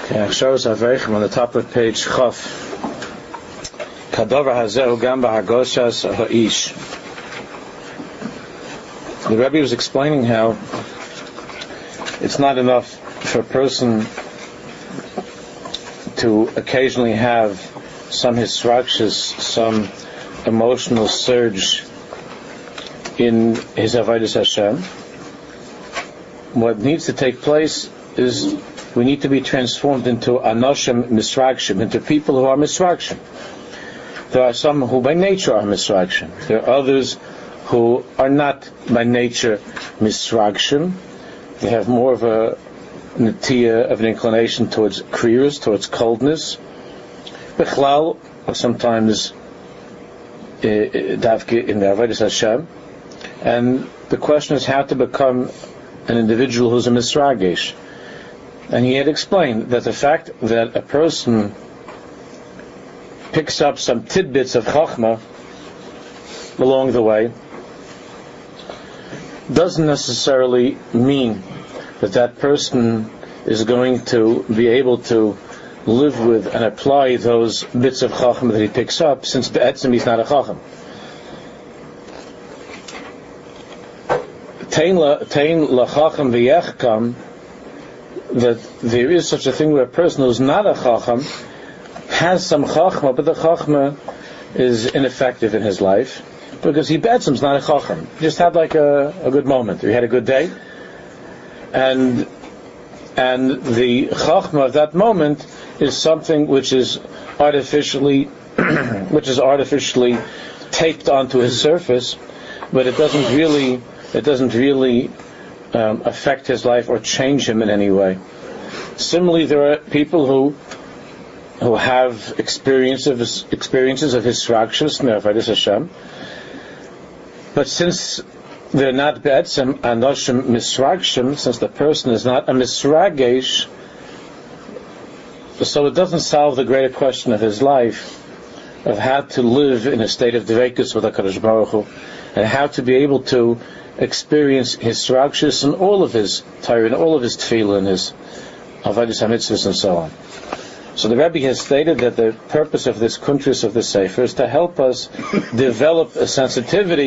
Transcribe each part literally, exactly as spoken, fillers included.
Okay, shows Aveichem on the top of page Chaf. Kadover Hazeu Gamba Hagoshas Ha'ish. The Rebbe was explaining how it's not enough for a person to occasionally have some hisrakshas, some emotional surge in his avodas Hashem. What needs to take place is we need to be transformed into anoshim misrakshim, into people who are misrakshim. There are some who by nature are misrakshim. There are others who are not by nature misrakshim. They have more of a netiya, of an inclination towards kriyas, towards coldness. Bechlal, or sometimes davke in the avodas Hashem. And the question is how to become an individual who's a misragesh. And he had explained that the fact that a person picks up some tidbits of chachma along the way doesn't necessarily mean that that person is going to be able to live with and apply those bits of chachma that he picks up, since be'etzim he's not a chacham. Tein lachacham v'yechkam, that there is such a thing where a person who's not a chacham has some chachma, but the chachma is ineffective in his life because he betzim's not a chacham. He just had like a, a good moment. He had a good day, and and the chachma of that moment is something which is artificially which is artificially taped onto his surface, but it doesn't really it doesn't really Um, affect his life or change him in any way. Similarly, there are people who who have experiences experiences of hisrakshus in avodas Hashem, but since they're not be'etzem anoshim misragshim, since the person is not a misragesh, so it doesn't solve the greater question of his life of how to live in a state of dveikus with HaKadosh Baruch Hu, and how to be able to experience his hisrakshus and all of his Torah and all of his tefillah and his avodas hamitzvos and so on. So the Rebbe has stated that the purpose of this kuntris of the Sefer is to help us develop a sensitivity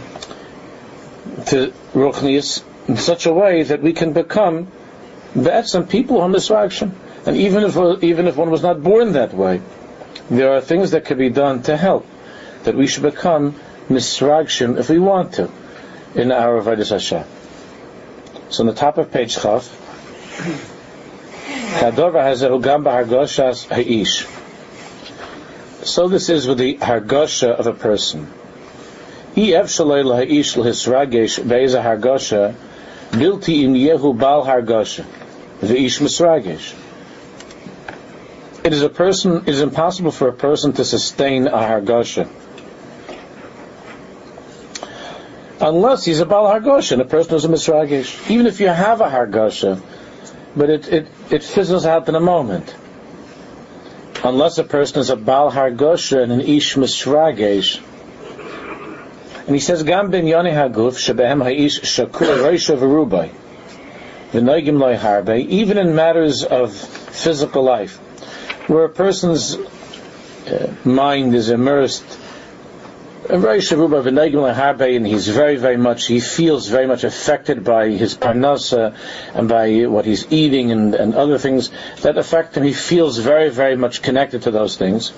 to ruchnius in such a way that we can become be'etzem people on misragshim. And even if even if one was not born that way, there are things that can be done to help that we should become misragshim if we want to in our avodas Hashem. So on the top of page Chaf, so this is with the hargosha of a person. It is a person. It is impossible for a person to sustain a hargosha unless he's a Baal Hargosha, and a person who's a Misragesh. Even if you have a Hargosha, but it, it, it fizzles out in a moment. Unless a person is a Baal Hargosha and an Ish Misragesh. And he says, Gam ben Yoni Haguf, Shebehem Ha'ish Shakur Reisha V'Rubai, V'Noigim Loi Harbe, even in matters of physical life, where a person's uh, mind is immersed and he's very, very much, he feels very much affected by his parnasa and by what he's eating and, and other things that affect him. He feels very, very much connected to those things.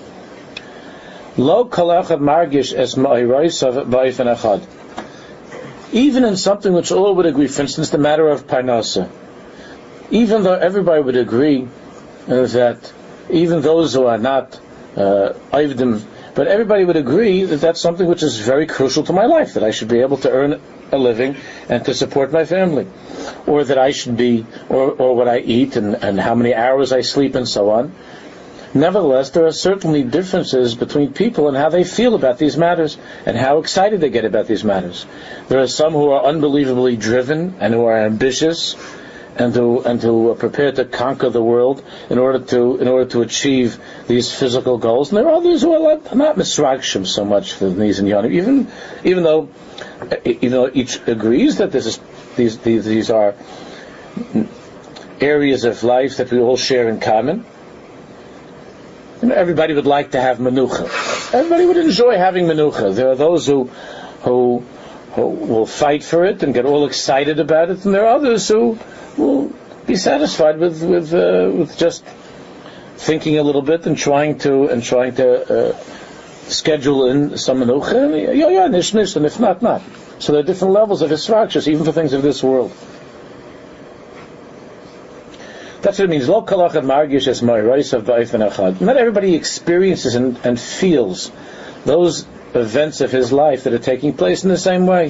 Even in something which all would agree, for instance, the matter of parnasa, even though everybody would agree uh, that even those who are not uh, Avdim, but everybody would agree that that's something which is very crucial to my life, that I should be able to earn a living and to support my family, or that I should be, or, or what I eat and, and how many hours I sleep and so on. Nevertheless, there are certainly differences between people and how they feel about these matters and how excited they get about these matters. There are some who are unbelievably driven and who are ambitious and who and who are prepared to conquer the world in order to in order to achieve these physical goals. And there are others who are not misragshim so much for these and yonim, even even though you know each agrees that this is these these these are areas of life that we all share in common. You know, everybody would like to have menucha. Everybody would enjoy having menucha. There are those who, who, who will fight for it and get all excited about it, and there are others who will be satisfied with with uh, with just thinking a little bit and trying to and trying to uh, schedule in some menucha. Yeah, yeah, nish nish, and if not, not. So there are different levels of hisrakshus, even for things of this world. That's what it means. Lo kol echad margish es ma'irasav ba'ofen echad. Not everybody experiences and, and feels those events of his life that are taking place in the same way.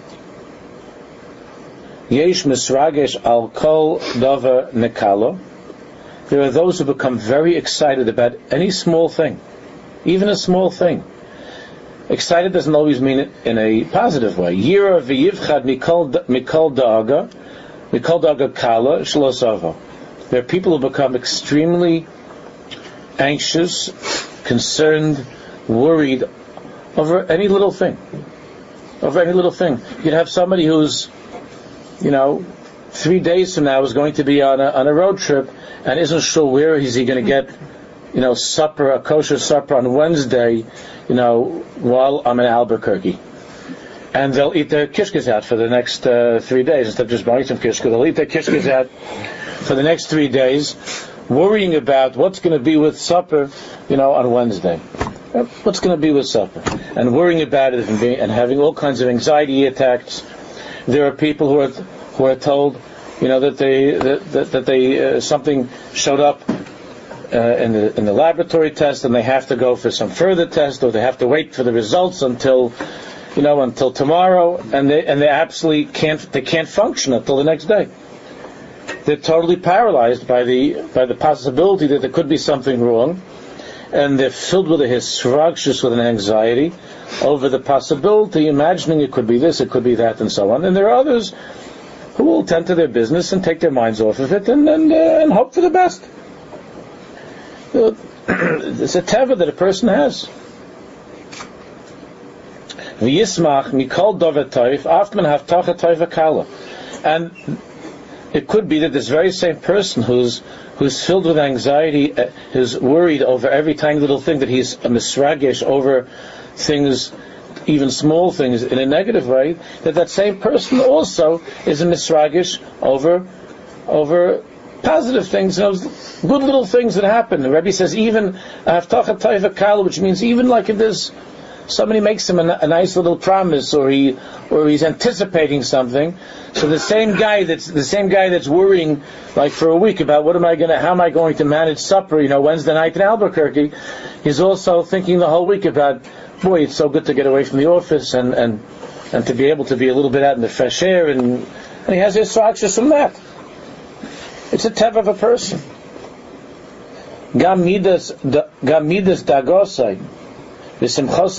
Yesh misragesh al kol davar nekalo. There are those who become very excited about any small thing, even a small thing. Excited doesn't always mean it in a positive way. Yira v'yivchad mikol da'aga, mikol da'aga kala shlosava. There are people who become extremely anxious, concerned, worried over any little thing. Over any little thing. You'd have somebody who's, you know, three days from now is going to be on a, on a road trip and isn't sure where is he going to get, you know, supper, a kosher supper on Wednesday, you know, while I'm in Albuquerque. And they'll eat their kishkas out for the next uh, three days. Instead of just buying some kishka, they'll eat their kishkas out for the next three days, worrying about what's going to be with supper, you know, on Wednesday. What's going to be with supper? And worrying about it and, being, and having all kinds of anxiety attacks. There are people who are who are told, you know, that they that that, that they uh, something showed up uh, in the in the laboratory test, and they have to go for some further test, or they have to wait for the results until, you know, until tomorrow, and they and they absolutely can't they can't function until the next day. They're totally paralyzed by the by the possibility that there could be something wrong, and they're filled with a hisrakshus, with an anxiety over the possibility, imagining it could be this, it could be that, and so on. And there are others who will tend to their business and take their minds off of it and and, uh, and hope for the best. It's a teva that a person has. V'yismach mikol dover toif after man havtacha toiva kala, and it could be that this very same person who's who's filled with anxiety, uh, who's worried over every tiny little thing, that he's a misragesh over things, even small things, in a negative way, that that same person also is a misragesh over over positive things, you know, good little things that happen. The Rebbe says even havtacha toiva kala, which means even like if there's somebody makes him a, a nice little promise, or he, or he's anticipating something. So the same guy that's the same guy that's worrying, like for a week, about what am I going to, how am I going to manage supper, you know, Wednesday night in Albuquerque, he's also thinking the whole week about, boy, it's so good to get away from the office and and, and to be able to be a little bit out in the fresh air, and, and he has his structures from that. It's a teva of a person. Gam midas dagosai. And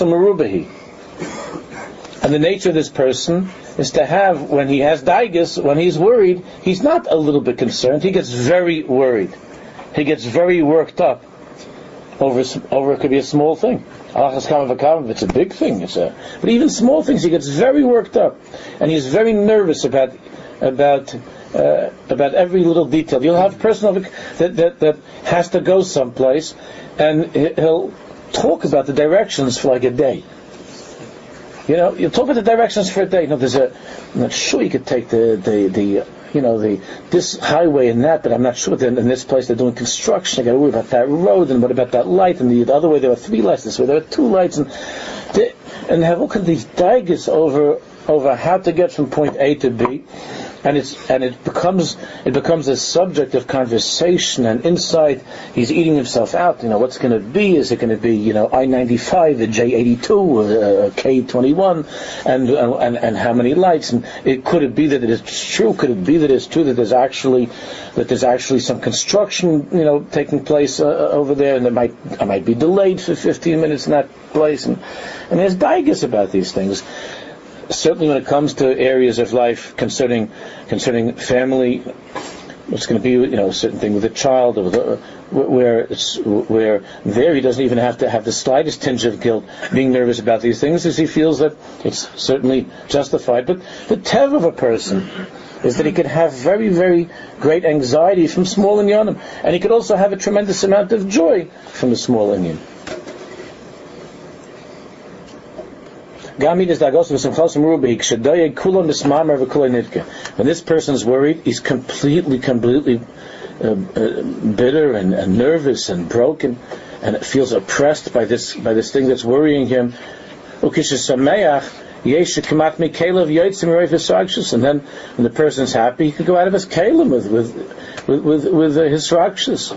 the nature of this person is to have, when he has daigus, when he's worried, he's not a little bit concerned, he gets very worried. He gets very worked up over, over it could be a small thing. If it's a big thing, it's a, but even small things, he gets very worked up. And he's very nervous about, about, uh, about every little detail. You'll have a person that, that, that has to go someplace, and he'll talk about the directions for like a day. You know, you talk about the directions for a day. You know, there's a, I'm not sure you could take the, the, the, you know, the, this highway and that, but I'm not sure. In this place they're doing construction. I got to worry about that road, and what about that light? And the, the other way there are three lights. This way there are two lights, and they, and have all kinds of these daigas over over how to get from point A to B. And it's and it becomes it becomes a subject of conversation, and inside he's eating himself out. You know, what's going to be? Is it going to be, you know, I ninety-five, the J eighty-two, uh, K twenty-one, and, and and how many lights? And it could it be that it is true? Could it be that it's true that there's actually that there's actually some construction, you know, taking place uh, over there, and it might I might be delayed for fifteen minutes in that place, and and there's daigas about these things. Certainly when it comes to areas of life concerning concerning family, what's going to be, you know, a certain thing with a child, or with a, where it's where there he doesn't even have to have the slightest tinge of guilt being nervous about these things, as he feels that it's certainly justified. But the tev of a person is that he could have very, very great anxiety from small inyanim, and he could also have a tremendous amount of joy from a small inyan. When this person is worried, he's completely, completely uh, uh, bitter and, and nervous and broken, and feels oppressed by this by this thing that's worrying him. And then, when the person's happy, he could go out of his kalim with with with with, with uh, his rakshas.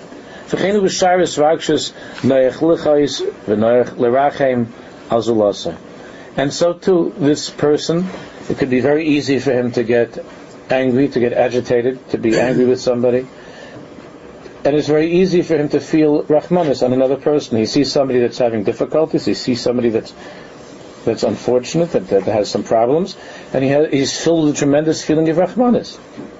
And so too, this person, it could be very easy for him to get angry, to get agitated, to be angry with somebody. And it's very easy for him to feel rachmanis on another person. He sees somebody that's having difficulties, he sees somebody that's that's unfortunate, that, that has some problems, and he has, he's filled with a tremendous feeling of rachmanis.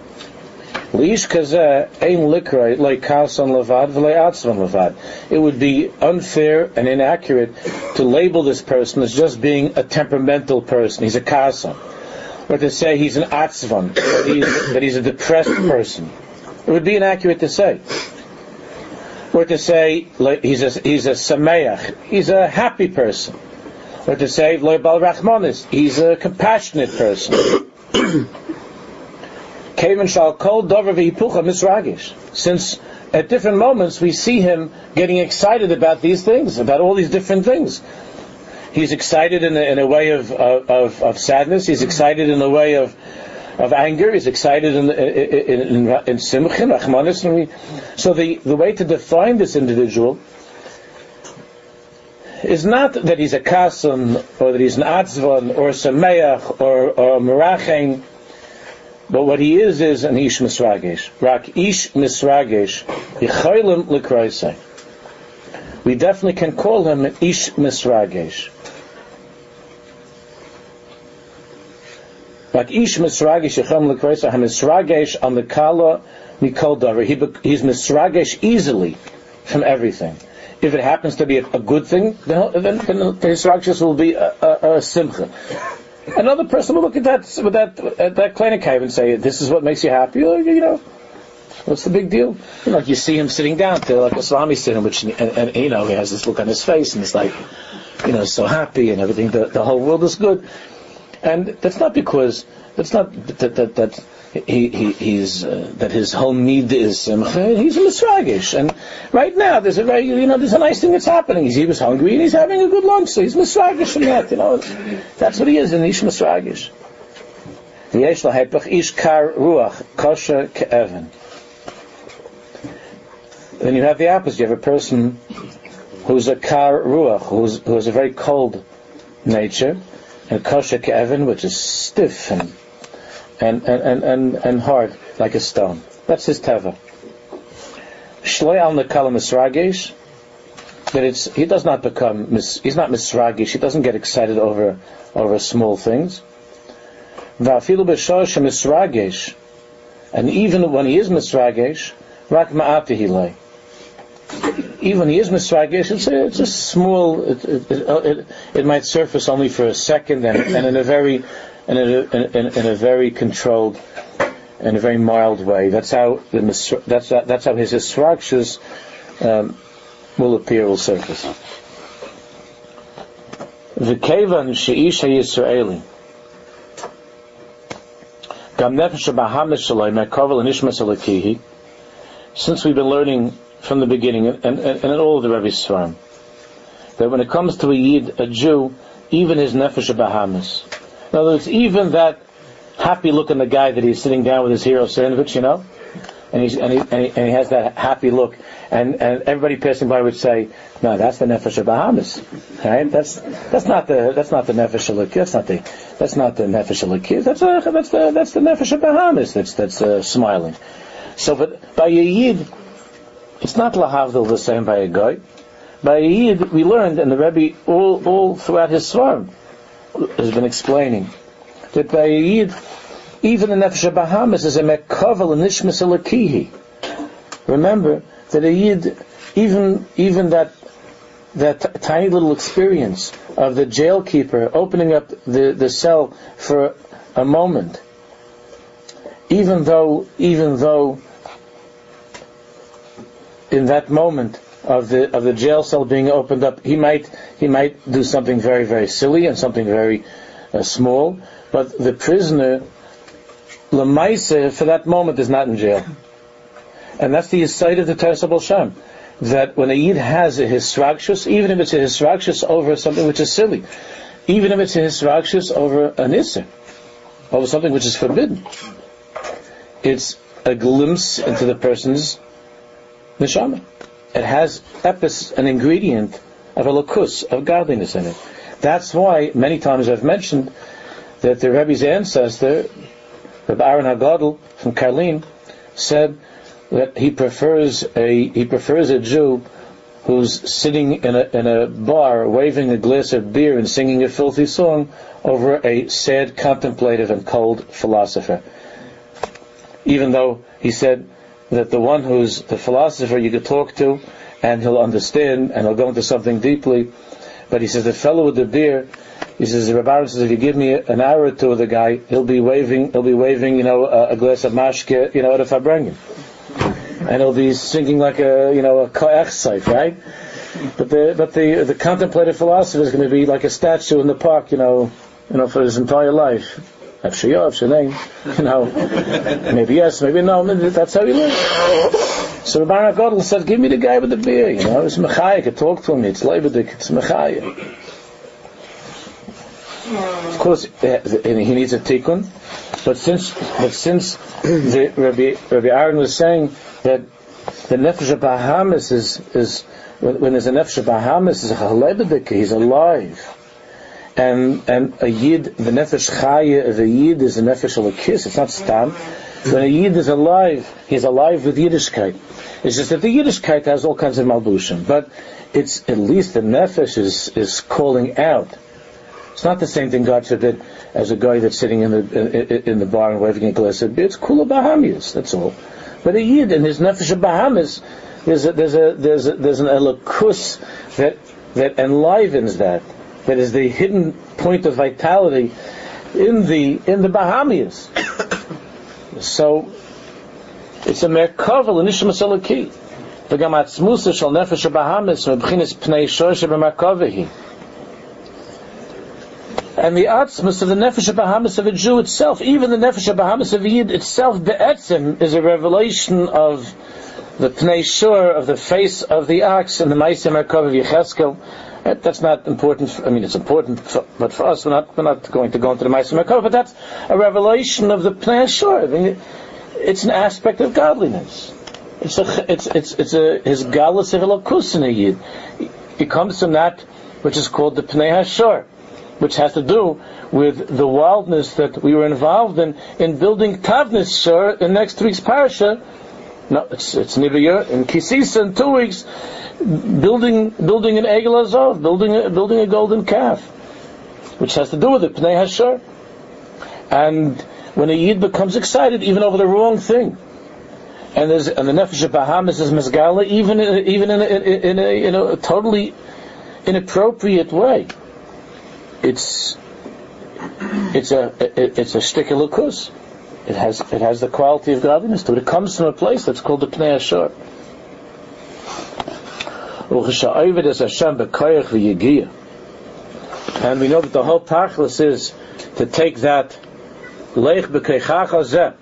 It would be unfair and inaccurate to label this person as just being a temperamental person. He's a kasan. Or to say he's an atzvan, that he's, that he's a depressed person. It would be inaccurate to say. Or to say like, he's a he's a sameach, he's a happy person. Or to say lo bal rachmanis, he's a compassionate person. Since at different moments we see him getting excited about these things, about all these different things. He's excited in a, in a way of, of, of sadness. He's excited in a way of of anger. He's excited in in in, in simcha, rachmanis. So the, the way to define this individual is not that he's a kasan, or that he's an atzvan, or a sameach, or or merachem. But what he is is an ish misragesh. Rak ish misragesh yichaylim l'kroisei. We definitely can call him an ish misragesh. Rak ish misragesh yichaylim l'kroisei. Ha misragesh on the kala mikol davar. He's misragesh easily from everything. If it happens to be a, a good thing, then, then, then his ragesh will be a, a, a simcha. Another person will look at that with that at that clinic and say, "This is what makes you happy." Or, you know, what's the big deal? You know, like you see him sitting down to like a salami sitting, which and, and you know he has this look on his face, and it's like, you know, so happy and everything. The, the whole world is good, and that's not because that's not that that, that he, he he's uh, that his whole need is um, he's a misragish, and right now there's a very you know there's a nice thing that's happening. He's, he was hungry and he's having a good lunch, so he's misragish from that. You know, that's what he is, an ish misragish. V'yesh lahepach ish kar ruach kosher ke'evan. Then you have the opposite. You have a person who's a kar ruach, who's who has a very cold nature, and kosher ke'evan, which is stiff and And, and, and, and hard, like a stone. That's his teva. Shloi al nekala misragesh, that it's, he does not become, mis, he's not misragesh, he doesn't get excited over, over small things. Va'afilu b'shosh misragesh, and even when he is misragesh, rak ma'ati hilay. Even when he is misragesh, it's a, it's a small, it, it, it, it might surface only for a second, and, and in a very, In a, in, in a very controlled, in a very mild way. That's how the that's that's how his instructions um, will appear, will surface. V'kevan she'ish ha'Yisraeli gam nefesh ha'bahamis shaloi me'kovel nishmas alakihi. Since we've been learning from the beginning, and, and, and in all of the Rebbe's Sfarim, that when it comes to a Yid, a Jew, even his nefesh ha'bahamis. In other words, even that happy-looking guy that he's sitting down with his hero sandwich, you know, and he's and he, and he and he has that happy look, and, and everybody passing by would say, "No, that's the nefesh Bahamas, right? That's that's not the that's not the nefesh Elokis. That's not the that's not the nefesh Elokis. That's a, that's the that's the nefesh Bahamas. That's that's uh, smiling." So, but by a Yid, it's not lahavdil the same by a guy. By a Yid, we learned, and the Rebbe all all throughout his Svarim has been explaining that by a Yid, even the Nefesh Bahamas is a mekavel and nishmas elakihi. Remember that a Yid, even even that that t- tiny little experience of the jailkeeper opening up the, the cell for a moment even though, even though, in that moment of the of the jail cell being opened up, he might he might do something very very silly and something very uh, small, but the prisoner, Lamaisa, for that moment is not in jail, and that's the aside of the Teres Abel Shem, that when a Yid has a hisrakshus, even if it's a hisrakshus over something which is silly, even if it's a hisrakshus over an isser, over something which is forbidden, it's a glimpse into the person's neshama. It has epis, an ingredient of a lakus, of godliness in it. That's why many times I've mentioned that the Rebbe's ancestor, Rabbi Aaron HaGadol from Karlin, said that he prefers a he prefers a Jew who's sitting in a in a bar waving a glass of beer and singing a filthy song over a sad, contemplative, and cold philosopher. Even though he said that the one who's the philosopher you could talk to and he'll understand and he'll go into something deeply, but he says the fellow with the beer, he says the Rebbe says if you give me an hour or two with the guy, he'll be waving he'll be waving you know a, a glass of mashke, you know, at a farbrengen, and he'll be singing like a you know a ko'ech, right? But the but the the contemplative philosopher is going to be like a statue in the park, you know, you know, for his entire life. You know, maybe yes, maybe no, maybe that's how he lives. So Rabbi Godel said, give me the guy with the beer, you know, it's Mechai, I could talk to him, it's Leibedik, it's Mechai. Of course, he needs a tikkun, but since, but since the, Rabbi, Rabbi Aaron was saying that the Nefesh Bahamas is, is, when there's a Nefesh Bahamas, is a Leibedik, he's alive. And and a Yid, the Nefesh Chaya of a Yid is a Nefesh Elokis, it's not Stam. When a Yid is alive, he's alive with Yiddishkeit. It's just that the Yiddishkeit has all kinds of malbushim, but it's at least the Nefesh is, is calling out. It's not the same thing, God forbid, as a guy that's sitting in the in, in the bar and waving a glass of beer. It's Kula Bahamis, that's all. But a Yid in his Nefesh Bahamis, there's a, there's a there's a, there's an Elokus that that enlivens that. That is the hidden point of vitality in the in the Bahamias. So it's a merkavel in Nishmas Elokei. V'gam atzmusa shel nefesh Bahamis mebchinas pnei shoshe b'merkavehi. And the atzmus of the nefesh Bahamis of a Jew itself, even the nefesh Bahamis of a Yid itself, be'etzim, is a revelation of the pnei shur, of the face of the ox in the Ma'aseh Merkav of Yecheskel. That's not important. For, I mean, it's important, for, but for us, we're not we're not going to go into the Ma'aseh Merkav. But that's a revelation of the Pnei Shur. I mean, it's an aspect of godliness. It's a it's it's it's a his galus of elokus in a Yid. It comes from that which is called the Pnei Hashur, which has to do with the wildness that we were involved in in building Tavnis Shur in next week's parasha. No, it's it's Niviyah in Kisisa in two weeks. Building, building an Egel Azov, building a, building a golden calf, which has to do with it, Pnei Hashur. And when a Yid becomes excited, even over the wrong thing, and there's and the Nefesh Bahamis is Mezgala, even in, even in a, in, a, in a totally inappropriate way, it's it's a it, it's a shtick elukus. It has it has the quality of godliness to it. It comes from a place that's called the Pnei Hashur. And we know that the whole tachlis is to take that leich b'keichach hazeh,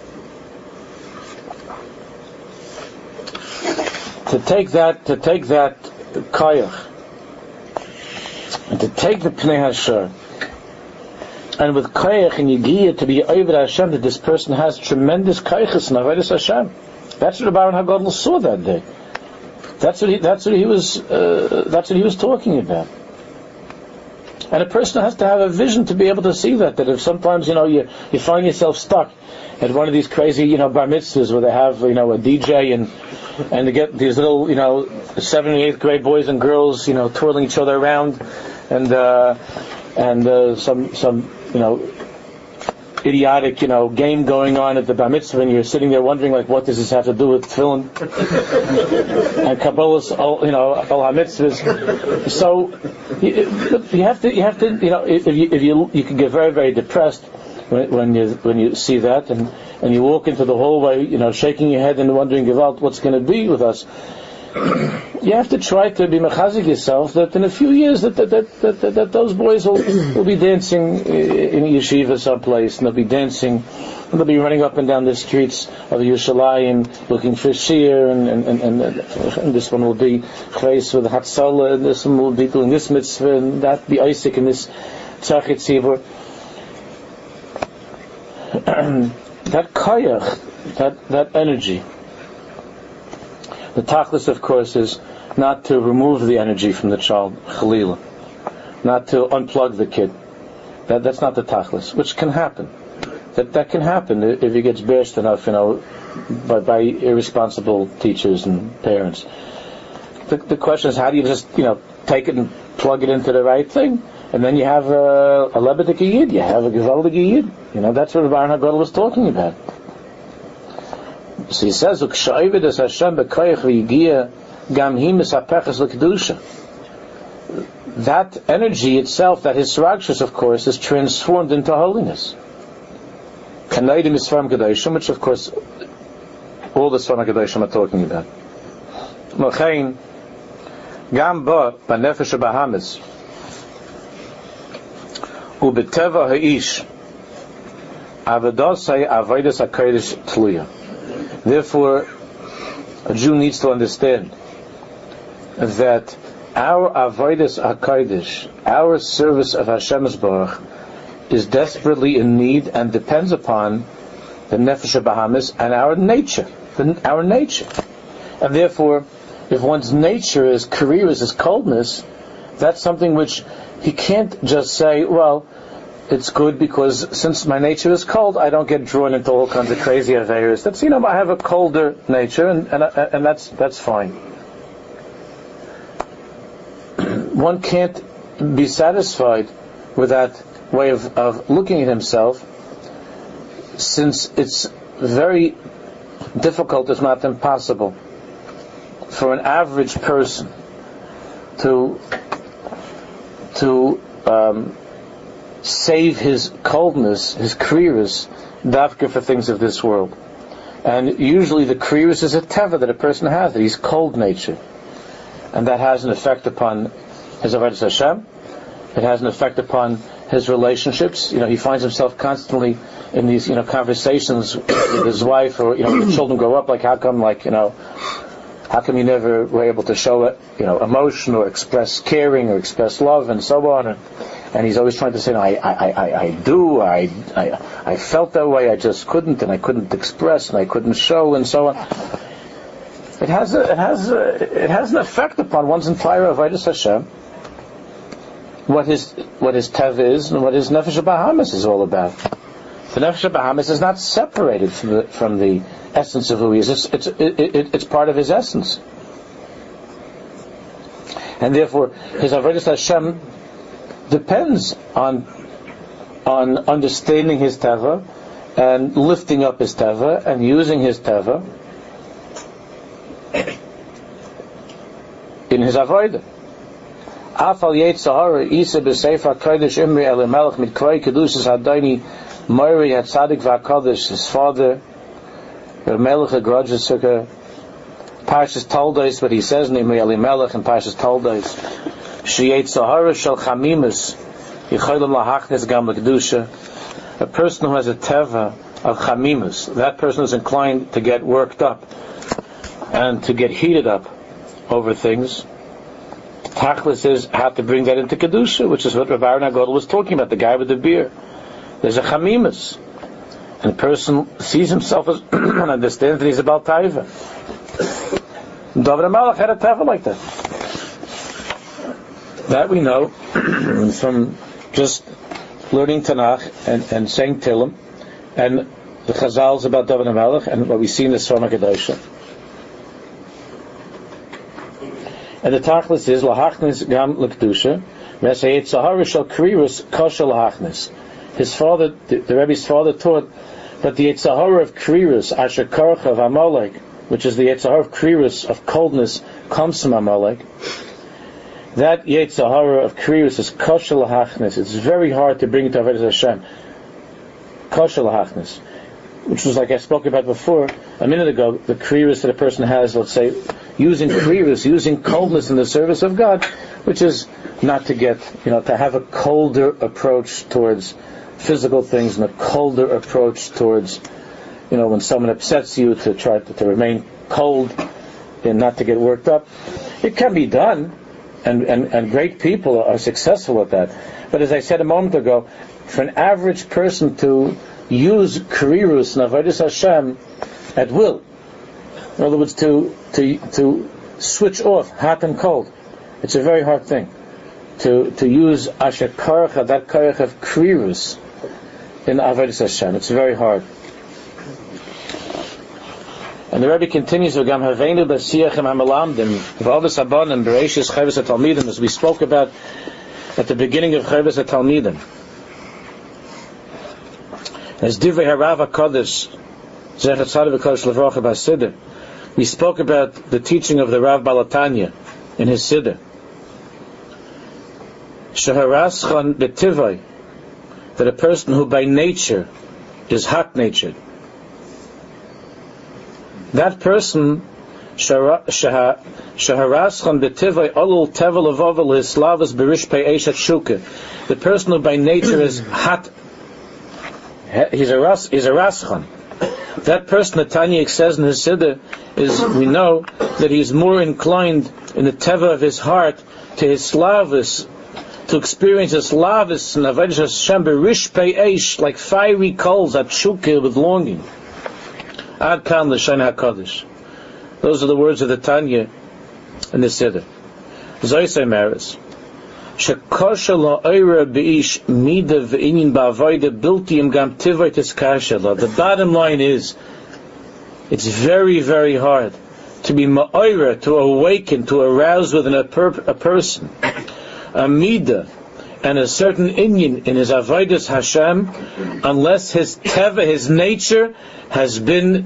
to take that to take that koyach, and to take the Pnei Hashur, and with koyach and yigiyah to be over Hashem, that this person has tremendous koyachas and avodas Hashem. That's what Rabbi Aaron HaGadol saw that day. That's what he. That's what he was. Uh, that's what he was talking about. And a person has to have a vision to be able to see that. That if sometimes you know you you find yourself stuck at one of these crazy you know bar mitzvahs where they have you know a D J and and they get these little you know seventh and eighth grade boys and girls you know twirling each other around and uh, and uh, some some you know idiotic, you know, game going on at the bar mitzvah, and you're sitting there wondering, like, what does this have to do with tefillin and Kabbalah's, you know, al ha-mitzvahs? So you, you have to, you have to, you know, if you if you you can get very very depressed when, when you when you see that, and, and you walk into the hallway, you know, shaking your head and wondering about what's going to be with us. You have to try to be mechazik yourself that in a few years that that, that, that, that, that those boys will, will be dancing in yeshiva someplace, and they'll be dancing, and they'll be running up and down the streets of Yerushalayim looking for shir, and and, and, and, and this one will be chayes with Hatzalah, and this one will be doing this mitzvah, and that be Isaac in this tzachit tzibur. That koyach, that that energy. The tachlis, of course, is not to remove the energy from the child, chalila, not to unplug the kid. That that's not the tachlis, which can happen. That that can happen if he gets bashed enough, you know, by, by irresponsible teachers and parents. The, the question is, how do you just, you know, take it and plug it into the right thing, and then you have a, a lebedik yid, you have a gevaldik yid. You know, that's what Rabbi Hagel was talking about. So he says, that energy itself, that his sragshus, of course, is transformed into holiness. Which, of course, all the Sfam HaKadoshim are talking about. Gamba b'nefesh ha'bahamis u'b'teva ha'ish avodasai avodas hakodesh tluya. Therefore, a Jew needs to understand that our avodas hakodesh, our service of Hashem Yisborach, is desperately in need and depends upon the nefesh ha'bahamis and our nature, the, our nature, and therefore, if one's nature is career is his coldness, that's something which he can't just say, well, it's good because since my nature is cold, I don't get drawn into all kinds of crazy affairs. That's, you know, I have a colder nature, and and, and that's that's fine. One can't be satisfied with that way of, of looking at himself, since it's very difficult, if not impossible, for an average person to to um, save his coldness, his kriyus, dafka for things of this world. And usually the kriyus is a teva that a person has, that he's cold nature, and that has an effect upon his avodas Hashem. It has an effect upon his relationships. You know, he finds himself constantly in these, you know, conversations with his wife, or, you know, when the children grow up, like, how come, like, you know, how come you never were able to show it, you know, emotion or express caring or express love and so on? And, and he's always trying to say, no, I, I, I, I do, I, I, I felt that way, I just couldn't, and I couldn't express, and I couldn't show, and so on. It has a, it has a, it has an effect upon one's entire avodas Hashem. What his what his tev is and what his nefesh ha'bahamis is all about. The nefesh ha'bahamis is not separated from the from the essence of who he is. It's it's it, it, it's part of his essence, and therefore his avodas Hashem depends on on understanding his teva and lifting up his teva and using his teva in his avodah. Afal Yetzahara Isa b'Sefer Kodesh Imri Elimelech Mitkvei Kedushas Hadayni Moiri Hatzadik VaKodesh. His father Elimelech Agrodjessuka Parshas Toldos, but he says in Imri Elimelech and Parshas Toldos, She Yetzahara Shel Chamimus Yicholim Lahachnes Gam L'Kedusha. A person who has a teva of Chamimus, that person is inclined to get worked up and to get heated up over things. Tachlis is how to bring that into Kedusha, which is what Rabbi Aaron Agadol was talking about, the guy with the beer. There's a chamimus, and the person sees himself as and understands that he's about taiva. David HaMelech had a taiva like that. That we know from just learning Tanakh and, and saying Tillim, and the Chazals about David HaMelech, and what we see in the Sfam HaKadoshim. And the tachlis is lahachnis gam l'kedusha. Mesayet sahara shel krius kosher lahachnis. His father, the, the Rebbe's father, taught that the Yetzahara of krius, asher karcha of Amalek, which is the Yetzahara of krius of coldness, comes from Amalek. That Yetzahara of krius is kosher lahachnis. It's very hard to bring to avodas Hashem. kosher lahachnis, which was like I spoke about before a minute ago, the kriris that a person has, let's say, using kriris, using coldness in the service of God, which is not to get, you know, to have a colder approach towards physical things and a colder approach towards, you know, when someone upsets you, to try to, to remain cold and not to get worked up. It can be done, and, and, and great people are successful at that. But as I said a moment ago, for an average person to use karirus and avodas Hashem at will, in other words, to to to switch off hot and cold, it's a very hard thing. To to use asher karcha, that karcha of karirus in avodas Hashem, it's very hard. And the Rebbe continues with Gam Haveinu B'Siachim HaMelamdim V'Avos Abanim B'Reishis Chovos HaTalmidim, as we spoke about at the beginning of Chovos HaTalmidim. As Divrei Harav HaKodesh Zecher Tzaddik V'Kodesh Levracha B'Siddur, we spoke about the teaching of the Rav Balatanya in his Siddur. Sheharaschon B'Tivai, that a person who by nature is hot-natured, that person, sheharaschon b'tivai olul tevel avovel hislavas berish pe'eshat shuka, the person who by nature is hot, he's a ras, he's a raschon. That person, that Tanya says in his siddur, is, we know that he's more inclined in the teva of his heart to his slavas, to experience his slavas and avodas Hashem berish pe'esh, like fiery coals at shuka, with longing. Ad kan l'shain HaKadosh. Those are the words of the Tanya in the Siddur. Zoysei Meres. Shekosha la'oira b'ish mida v'inyin ba'avoida biltiyim gam tivoi tiskasha la. The bottom line is, it's very, very hard to be ma'oira, to awaken, to arouse within a, per- a person a mida and a certain inyan in his avodas Hashem, unless his teva, his nature, has been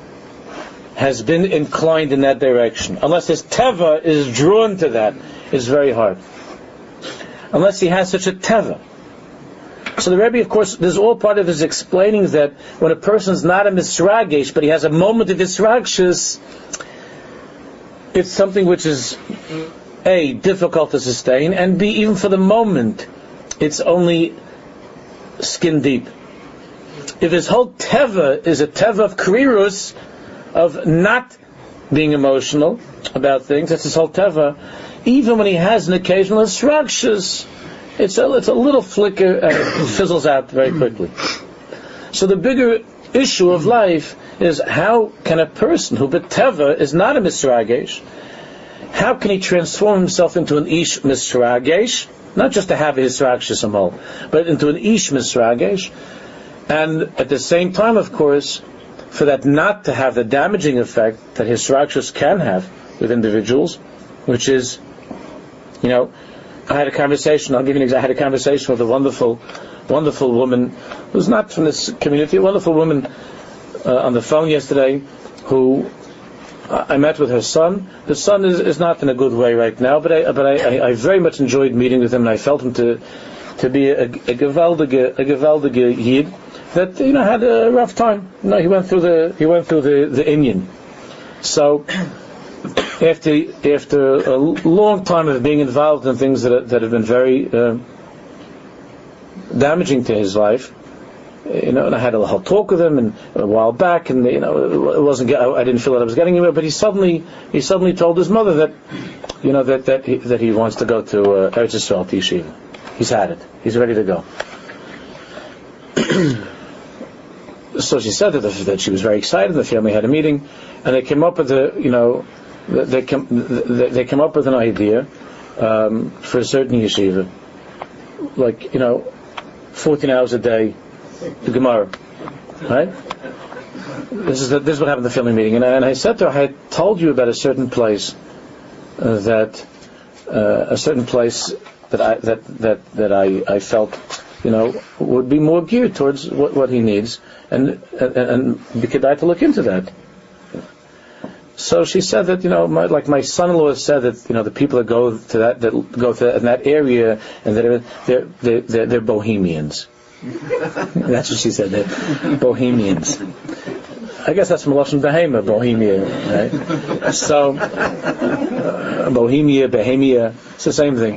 has been inclined in that direction. Unless his teva is drawn to that, is very hard. Unless he has such a teva. So the Rebbe, of course, this is all part of his explaining that when a person is not a misragesh, but he has a moment of disragshus, it's something which is A, difficult to sustain, and B, even for the moment, it's only skin deep. If his whole teva is a teva of karirus, of not being emotional about things, that's his whole teva, even when he has an occasional instructions, it's a, it's a little flicker and it fizzles out very quickly. So the bigger issue of life is, how can a person who b'teva is not a misragesh, how can he transform himself into an ish misragesh, not just to have a hisragshus amol, but into an ish misragesh, and at the same time, of course, for that not to have the damaging effect that hisragshus can have with individuals, which is, you know, I had a conversation, I'll give you an example, I had a conversation with a wonderful, wonderful woman, who's not from this community, a wonderful woman uh, on the phone yesterday, who I met with her son. The son is, is not in a good way right now, but I but I, I, I very much enjoyed meeting with him, and I felt him to to be a, a gewaldige a gewaldige yid that, you know, had a rough time. You know, he went through the he went through the the Inyan. So after after a long time of being involved in things that that have been very uh, damaging to his life, you know, and I had a whole talk with him and a while back, and, you know, it wasn't. I didn't feel that I was getting anywhere. But he suddenly, he suddenly told his mother that, you know, that that he, that he wants to go to uh, Eretz Yisrael to Yeshiva. He's had it. He's ready to go. So she said that, that she was very excited. The family had a meeting, and they came up with a, you know, they came they came up with an idea um, for a certain yeshiva, like, you know, fourteen hours a day. The Gemara, right? This is the, this is what happened at the family meeting, and I, and I said to her, I had told you about a certain place uh, that uh, a certain place that I that that that I, I felt, you know, would be more geared towards what, what he needs, and and, and be kedai to look into that. So she said that, you know, my, like my son-in-law said that, you know, the people that go to that that go to that, in that area, and that they're they're they're, they're bohemians. That's what she said, they're Bohemians. I guess that's from Lashon Behema, Bohemia, right? So, uh, Bohemia, Bohemia, it's the same thing.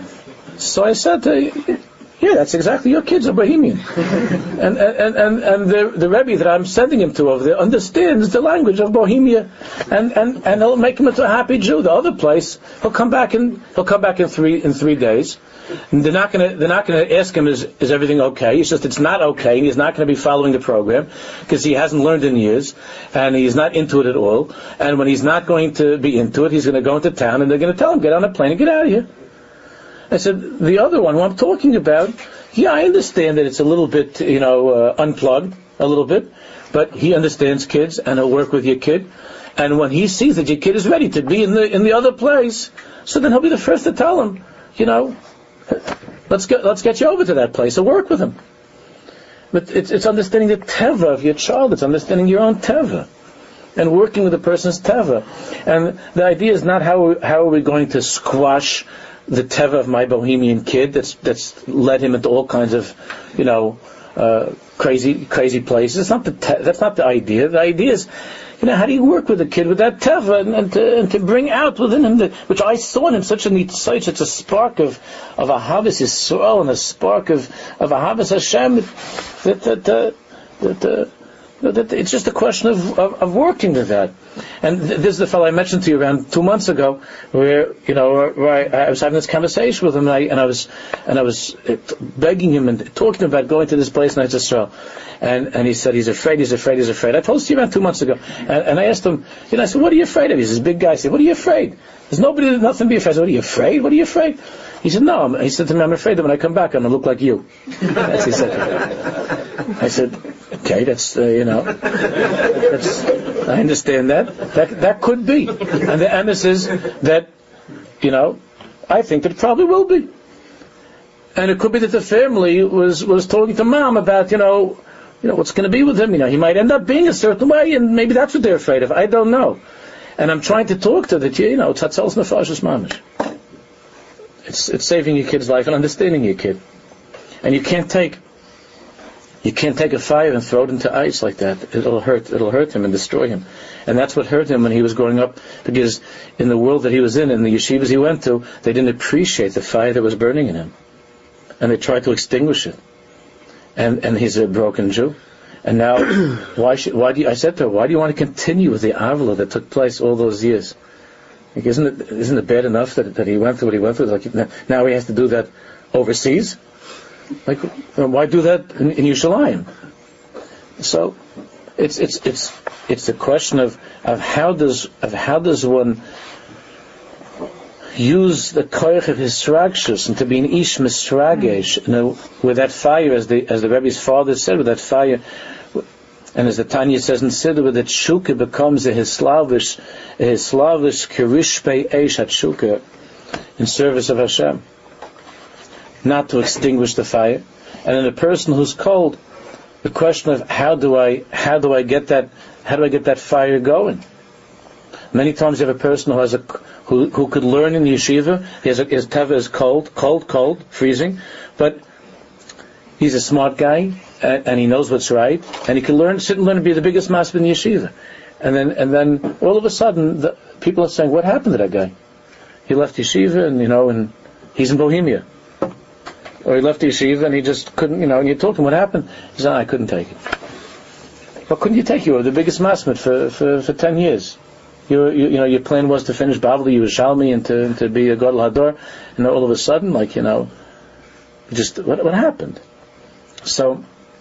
So I said to her, yeah, that's exactly, your kids are Bohemian. And and, and, and the, the Rebbe that I'm sending him to over there understands the language of Bohemia, and, and, and he'll make him into a happy Jew. The other place, he'll come back in he'll come back in three in three days. And they're not gonna they're not gonna ask him, is is everything okay? It's just it's not okay, and he's not gonna be following the program because he hasn't learned in years, and he's not into it at all. And when he's not going to be into it, he's gonna go into town, and they're gonna tell him, get on a plane and get out of here. I said, the other one, what I'm talking about, yeah, I understand that it's a little bit, you know, uh, unplugged, a little bit, but he understands kids, and he'll work with your kid. And when he sees that your kid is ready to be in the in the other place, so then he'll be the first to tell him, you know, let's get let's get you over to that place and work with him. But it's it's understanding the teva of your child. It's understanding your own teva, and working with the person's teva. And the idea is not how how are we going to squash the teva of my Bohemian kid that's that's led him into all kinds of, you know, uh, crazy crazy places. It's not the te- that's not the idea. The idea is, you know, how do you work with a kid with that teva and, and, to, and to bring out within him, the, which I saw in him such a neat sight, such a spark of of Ahavas Yisrael and a spark of of Ahavas Hashem, that that uh, that. Uh, That it's just a question of, of, of working with that. And th- this is the fellow I mentioned to you around two months ago, where you know where I, I was having this conversation with him, and I, and I was and I was begging him and talking about going to this place in Eretz Yisrael, and and he said he's afraid, he's afraid, he's afraid. I told this to you around two months ago, and, and I asked him, you know, I said, what are you afraid of? He's this big guy. I said, what are you afraid? There's nobody, nothing to be afraid. I said, what are you afraid? What are you afraid? He said, no. I'm, he said to me, I'm afraid that when I come back, I'm going to look like you. That's what he said to me. I said, okay, that's, uh, you know, that's, I understand that. That that could be. And the emes is that, you know, I think that it probably will be. And it could be that the family was, was talking to mom about, you know, you know, what's going to be with him. You know, he might end up being a certain way, and maybe that's what they're afraid of. I don't know. And I'm trying to talk to that, you know, tzatzel's nefashos mamish. It's it's saving your kid's life and understanding your kid. And you can't take you can't take a fire and throw it into ice like that. It'll hurt it'll hurt him and destroy him. And that's what hurt him when he was growing up, because in the world that he was in, in the yeshivas he went to, they didn't appreciate the fire that was burning in him. And they tried to extinguish it. And and he's a broken Jew. And now why should why do you, I said to her, why do you want to continue with the avila that took place all those years? Like, isn't it isn't it bad enough that that he went through what he went through? Like now he has to do that overseas. Like, why do that in, in Yerushalayim? So, it's it's it's it's a question of, of how does of how does one use the koyach of his sragshus and to be an ish misragesh, you know, with that fire, as the as the Rebbe's father said, with that fire. And as the Tanya says in Siddur, with that shuka becomes a hislavish, a hislavish kirishpei eish at shuka, in service of Hashem, not to extinguish the fire. And in a person who's cold, the question of how do I, how do I get that, how do I get that fire going? Many times you have a person who has a, who who could learn in the yeshiva. He has a, his teva is cold, cold, cold, freezing, but he's a smart guy. And, and he knows what's right, and he can learn, sit and learn, and be the biggest master in the yeshiva. And then, and then, all of a sudden, the, people are saying, "What happened to that guy? He left yeshiva, and you know, and he's in Bohemia, or he left yeshiva, and he just couldn't, you know." And you talk to him, "What happened?" He said, "I couldn't take it." What couldn't you take? You were the biggest master for for for ten years. You, you you know, your plan was to finish Bavli, you were Shalmi, and to to be a Gadol Hador, and all of a sudden, like you know, just what what happened? So.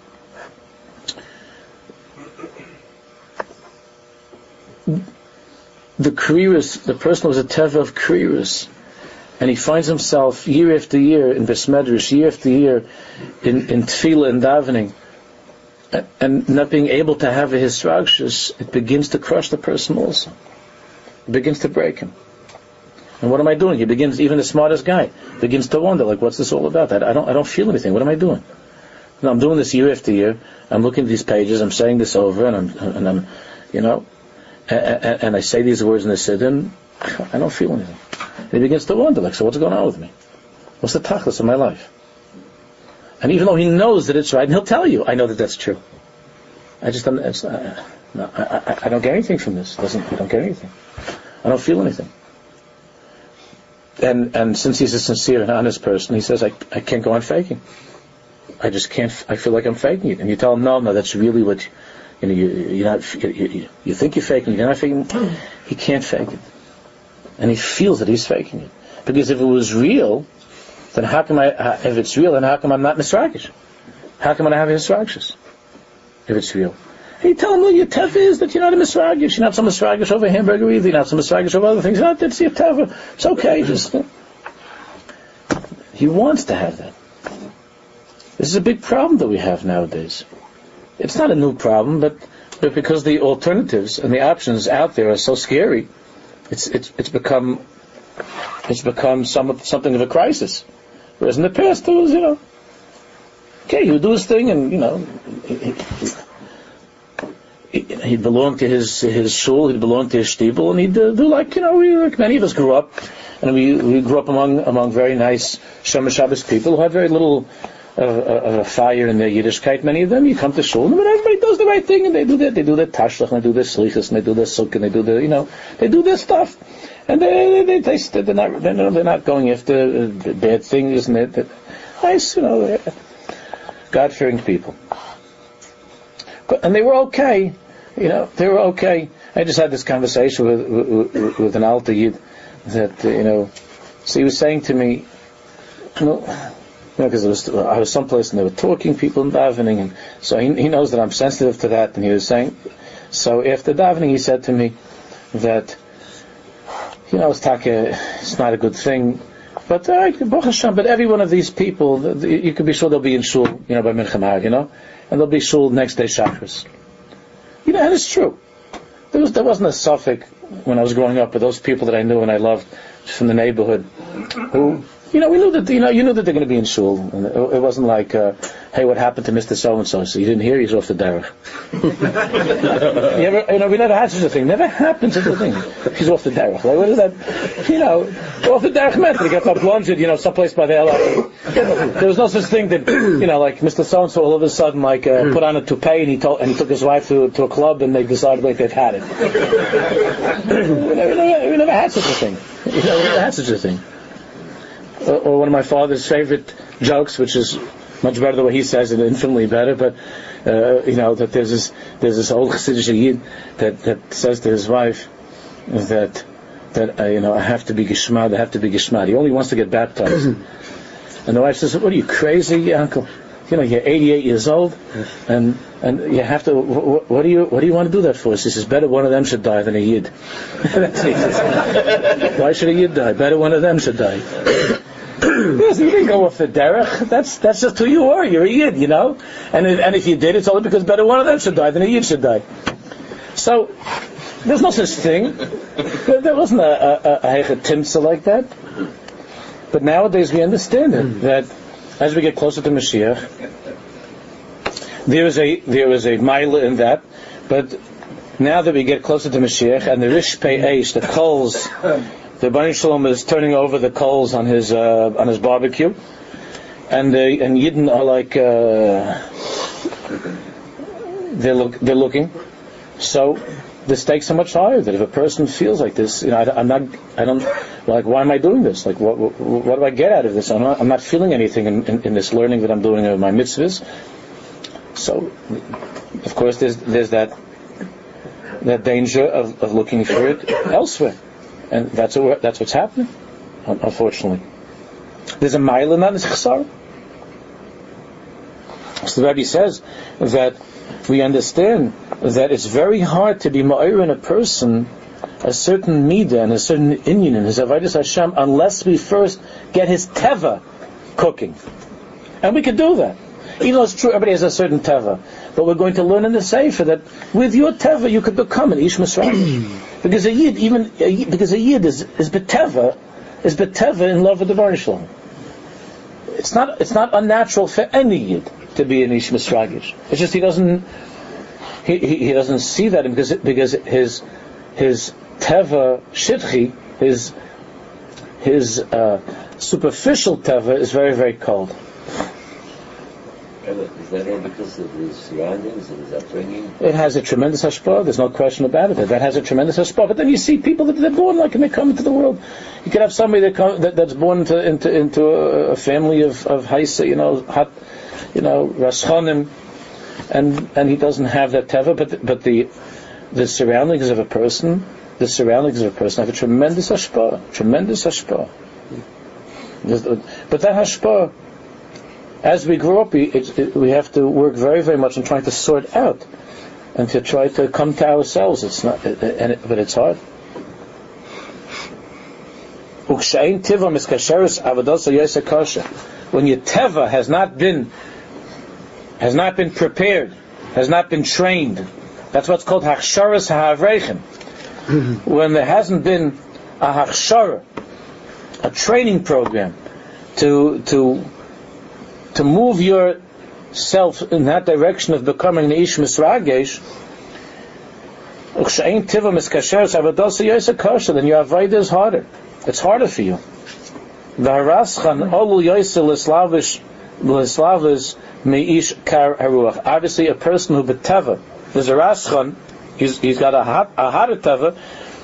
The kriris, the person was a teva of kriris, and he finds himself year after year in Besmedrish, year after year in, in tefillah and davening, and not being able to have a hisragshus, it begins to crush the person also. It begins to break him. And what am I doing? He begins, even the smartest guy, begins to wonder, like, what's this all about? I, I don't I don't feel anything. What am I doing? No, I'm doing this year after year. I'm looking at these pages, I'm saying this over, and I'm, and I'm you know, And, and I say these words in the Siddur, I don't feel anything. And he begins to wonder, like, so what's going on with me? What's the tachlis of my life? And even though he knows that it's right, and he'll tell you, I know that that's true. I just don't, it's, uh, no, I, I, I don't get anything from this. It doesn't, I don't get anything. I don't feel anything. And and since he's a sincere and honest person, he says, I, I can't go on faking. I just can't, I feel like I'm faking it. And you tell him, no, no, that's really what, you know, you, you're not, you, you, you think you're faking it, you're not faking it. He can't fake it. And he feels that he's faking it. Because if it was real, then how come I, if it's real, then how come I'm not misragish? How come I don't have misragish? If it's real. And you tell him, well, your teva is that you're not a misragish. You're not so misragish over hamburger either. You're not so misragish over other things. You're not, that's your teva. It's okay. Just, he wants to have that. This is a big problem that we have nowadays. It's not a new problem, but, but because the alternatives and the options out there are so scary, it's it's it's become it's become some, something of a crisis. Whereas in the past, it was, you know, okay, he would do his thing, and you know, he, he, he'd belong to his his shul, he'd belong to his shtibel, and he'd uh, do like, you know, we, like many of us grew up, and we we grew up among among very nice Shomer Shabbos people who had very little of a fire in their Yiddishkeit. Many of them, you come to shul, and everybody does the right thing, and they do their, they do their tashlach, and they do their slichas, and they do their sukkah, and they do their, you know, they do their stuff, and they they they, they they're not they're not, they're not going after bad things, and they're nice, you know, God-fearing people. But, and they were okay, you know, they were okay. I just had this conversation with with, with an Alter Yid that, uh, you know, so he was saying to me, you know, because was, I was someplace and they were talking, people in davening, and so he, he knows that I'm sensitive to that, and he was saying, so after davening he said to me that, you know, it's taka, it's not a good thing, but uh, Baruch Hashem, but every one of these people, you can be sure they'll be in shul, you know, by Mincha Mag, you know, and they'll be shul next day Shacharis. You know, and it's true. There was there wasn't a suffix when I was growing up with those people that I knew and I loved from the neighborhood who, you know, we knew that, you know, you knew that they're going to be in shul. And it wasn't like, uh, hey, what happened to Mister So-and-so? So you didn't hear, he's off the derech. you, ever, you know, we never had such a thing. Never happened such a thing. He's off the derech. Like, what is that? You know, off the derech meant he got up plunged, you know, someplace by the L A. There was no such thing that, you know, like Mister So-and-so all of a sudden, like, uh, put on a toupee and he told, and he took his wife to, to a club and they decided, like, they've had it. we, never, we, never, we never had such a thing. We never, we never had such a thing. Or one of my father's favorite jokes, which is much better the way he says it, infinitely better. But uh, you know that there's this there's this old Chassidish Yid that, that says to his wife that that uh, you know I have to be geshmad, I have to be geshmad. He only wants to get baptized, and the wife says, "What are you crazy, uncle? You know you're eighty-eight years old, and and you have to. What, what do you what do you want to do that for?" She says, "Better one of them should die than a Yid." That's what he says. Why should a Yid die? Better one of them should die. Yes, you didn't go off the derech. That's that's just who you are. You're a Yid, you know. And if, and if you did, it's only because better one of them should die than a Yid should die. So there's no such thing. There, there wasn't a heichah timtza like that. But nowadays we understand it, that as we get closer to Mashiach, there is a there is a mila in that. But now that we get closer to Mashiach and the rish pei eish, the coals. The Bani Shalom is turning over the coals on his uh, on his barbecue, and the and Yidden are like uh, they're look they're looking. So the stakes are much higher. That if a person feels like this, you know, I, I'm not, I don't like. Why am I doing this? Like, what what, what do I get out of this? I'm not, I'm not feeling anything in, in, in this learning that I'm doing of my mitzvahs. So, of course, there's there's that that danger of, of looking for it elsewhere. And that's what, that's what's happening, unfortunately. There's a mile in that, there's chasara. So the Rebbe says that we understand that it's very hard to be ma'ir in a person a certain midah and a certain inyan in his avodas Hashem unless we first get his teva cooking. And we can do that. Even though it's true, everybody has a certain teva. But we're going to learn in the Sefer that with your teva you could become an ish misragish. Because a yid, even a yid, because a yid is is beteva, is beteva in love with the Bani Shalom. It's not it's not unnatural for any yid to be an ish misragish. It's just he doesn't he, he, he doesn't see that because because his his teva shitchi, his his uh, superficial teva is very very cold. is that all because of his surroundings and his upbringing? It has a tremendous hashpah, there's no question about it. That has a tremendous hashpah. But then you see people that they're born like and they come into the world. You could have somebody that, come, that that's born into into, into a, a family of, of Haisa, you know, hot, you know, Raschonim, and and he doesn't have that teva, but but the the surroundings of a person, the surroundings of a person have a tremendous hashpah, tremendous hashpah. But that hashpah, as we grow up, we, it, it, we have to work very, very much on trying to sort out and to try to come to ourselves. It's not, it, and it, but it's hard. When your teva has not been has not been prepared, has not been trained, that's what's called hachsharas ha'avreichim. When there hasn't been a hachshara, a training program to to to move yourself in that direction of becoming an ish misragesh, then your avodah is harder. It's harder for you. Obviously, a person who beteva, there's a raschan, he's, he's got a hot, a hotter teva.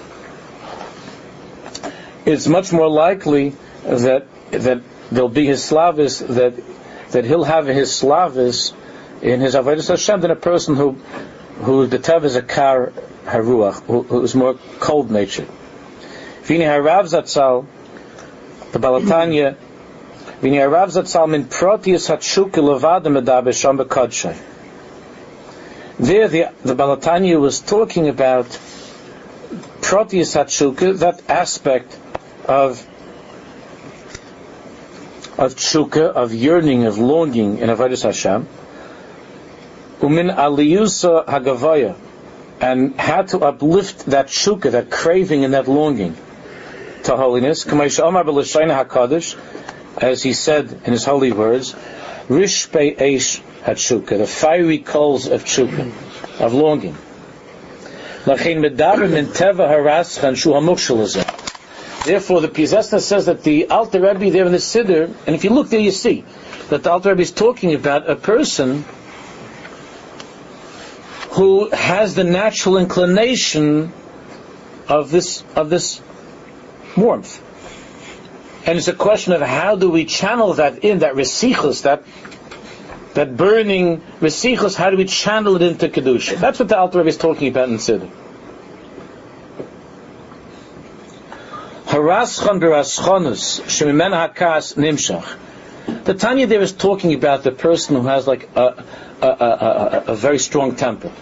It's much more likely that that there'll be his slavis, that that he'll have his slavis in his avodas Hashem than a person who who the tev is a kar haruach, who, who is more cold natured. Vini harav zatzal, the Balatanya, vini harav zatzal min protius hatshuka levad medaber sham bekadshay. There, the the Balatanya was talking about protius hatshuka, that aspect of of tshuka, of yearning, of longing in avodas Hashem, umin aliyusa hagavaya, and how to uplift that tshuka, that craving and that longing to holiness. As he said in his holy words, rishpei eish hatshuka, the fiery coals of tshuka, of longing. Therefore, the Pizesna says that the Alter Rebbe there in the Siddur, and if you look there, you see that the Alter Rebbe is talking about a person who has the natural inclination of this of this warmth, and it's a question of how do we channel that in, that resichus, that that burning resichus. How do we channel it into kedusha? That's what the Alter Rebbe is talking about in the Siddur. Haraschon b'raschonus shemimen hakas nimshach. The Tanya there is talking about the person who has like a a, a, a, a very strong temper.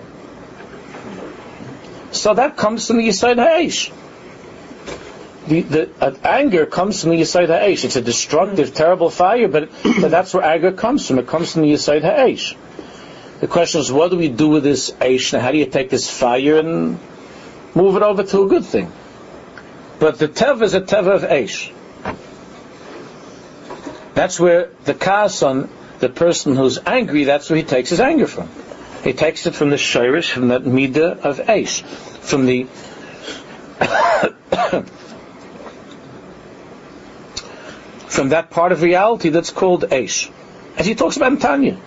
So that comes from the Yisod Ha'esh. The, the uh, anger comes from the Yisod Ha'esh. It's a destructive, terrible fire, but, but that's where anger comes from. It comes from the Yisod Ha'esh. The question is, what do we do with this Eish? Now, how do you take this fire and move it over to a good thing? But the Tev is a Tev of Eish. That's where the Kaas on the person who's angry, that's where he takes his anger from. He takes it from the Shirish, from that Midah of Eish. From the from that part of reality that's called Eish. As he talks about in Tanya.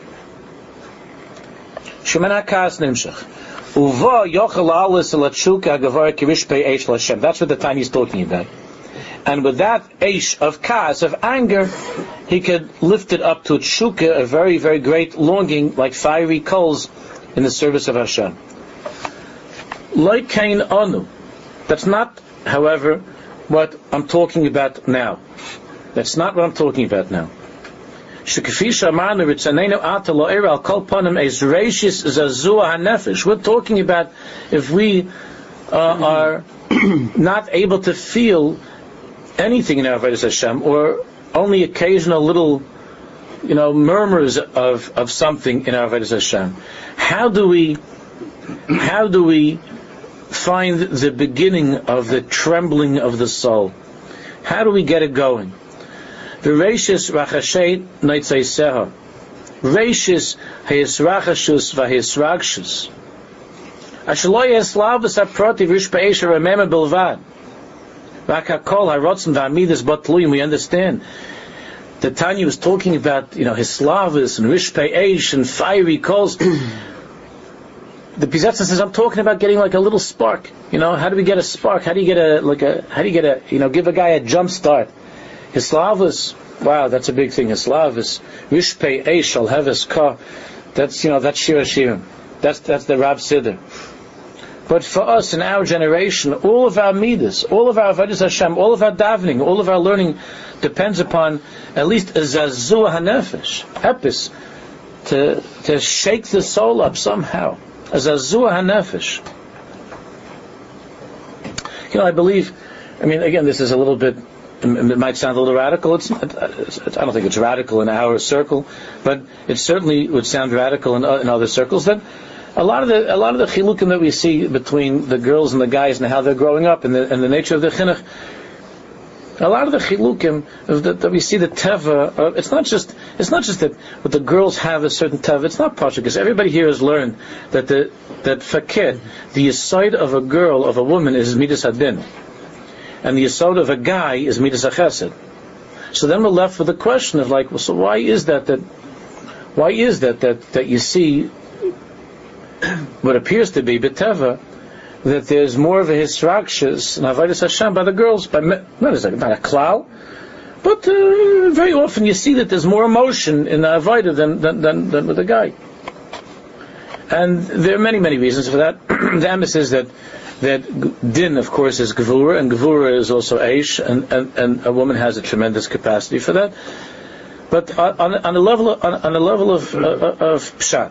Shemen HaKaas Nimshach. Uva yochel alis alatshuka hagavar kirishpei eish l'Hashem. That's what the Tanya is talking about. And with that eish of kaas, of anger, he could lift it up to a tshuka, a very, very great longing, like fiery coals in the service of Hashem. Like Cain Anu. That's not, however, what I'm talking about now. That's not what I'm talking about now. We're talking about if we uh, are not able to feel anything in our avodas Hashem, or only occasional little, you know, murmurs of, of something in our avodas Hashem. How do we, how do we find the beginning of the trembling of the soul? How do we get it going? The Reishis Rachashet Neitzaiseha. Reishis Heisrachashus Vahisrakshus. Ashaloy Eslavus Aproti Rishpaesha Remema Bilvad. Rakakol Harotzim Vamidas Batluyim. We understand the Tanya was talking about, you know, Hislavus and Rishpei Eish and fiery coals. The Pizetzin says, I'm talking about getting like a little spark. You know, how do we get a spark? How do you get a, like a, how do you get a, you know, give a guy a jump start? Hislavus, wow, that's a big thing. Hislavus, Rishpei Eish, Alheves Ka, that's, you know, that's Shir Hashirim. That's, that's the Rav Siddur. But for us in our generation, all of our midas, all of our avodas Hashem, all of our davening, all of our learning depends upon at least a zazua hanefesh, epis, to to shake the soul up somehow. A zazua hanefesh. You know, I believe. I mean, again, this is a little bit. It might sound a little radical. It's, it's, it's I don't think it's radical in our circle, but it certainly would sound radical in, in other circles. That. A lot of the a lot of the chilukim that we see between the girls and the guys and how they're growing up and the and the nature of the chinuch, a lot of the chilukim that, that we see the teva, uh, it's not just it's not just that what the girls have a certain teva. It's not partial because everybody here has learned that the that fakir, the yesod of a girl of a woman is midas hadin, and the yesod of a guy is midas hachesed. So then we're left with the question of like, well, so why is that that why is that that that you see what appears to be beteva, that there's more of a hisrakshus and avodas Hashem by the girls, by not as a, not a klal, but uh, very often you see that there's more emotion in the avodah than, than than than with the guy, and there are many many reasons for that. The emes is that that din, of course, is gevura, and gevura is also eish, and, and and a woman has a tremendous capacity for that. But on, on a level of, on, on a level of uh, of pshat.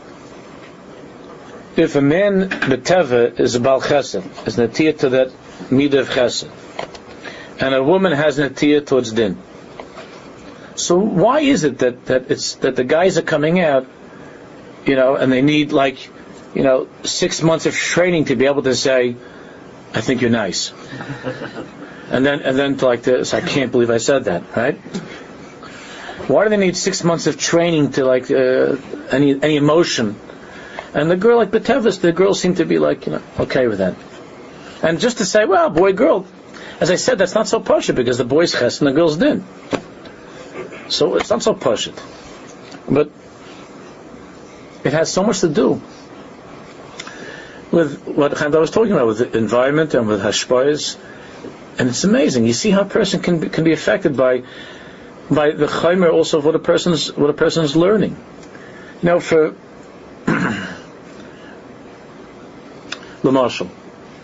If a man beteva is a bal chesed, is natiyah to that midah of chesed, and a woman has natiyah towards din, so why is it that, that it's that the guys are coming out, you know, and they need like, you know, six months of training to be able to say, I think you're nice, and then and then to like this, I can't believe I said that, right? Why do they need six months of training to like uh, any any emotion? And the girl, like B'tevis, the girls seem to be like, you know, okay with that. And just to say, well, boy, girl, as I said, that's not so pashut because the boys ches and the girls didn't. So it's not so pashut. But it has so much to do with what Chaim was talking about, with the environment and with hashpayas. And it's amazing. You see how a person can be, can be affected by by the chaimer also of what a person's what a person's learning. You know, for L'marshal.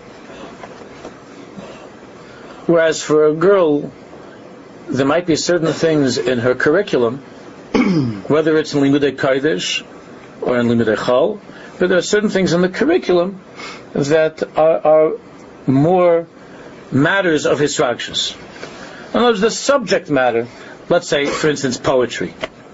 Whereas for a girl, there might be certain things in her curriculum, whether it's in Limudei Kodesh or in Limudei Chol, but there are certain things in the curriculum that are, are more matters of hisrakshus. In other words, the subject matter, let's say, for instance, poetry.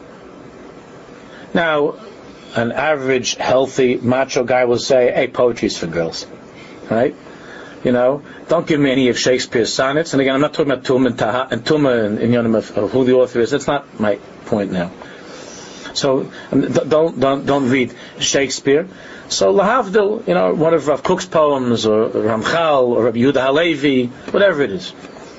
Now, an average, healthy, macho guy will say, hey, poetry's for girls. Right? You know, don't give me any of Shakespeare's sonnets. And again, I'm not talking about Tumma and Taha, and Tumma and Inyanim of, of who the author is. That's not my point now. So, don't, don't, don't read Shakespeare. So, Lahavdil, you know, one of Rav Kook's poems, or Ramchal, or Rabbi Yehuda Halevi, whatever it is.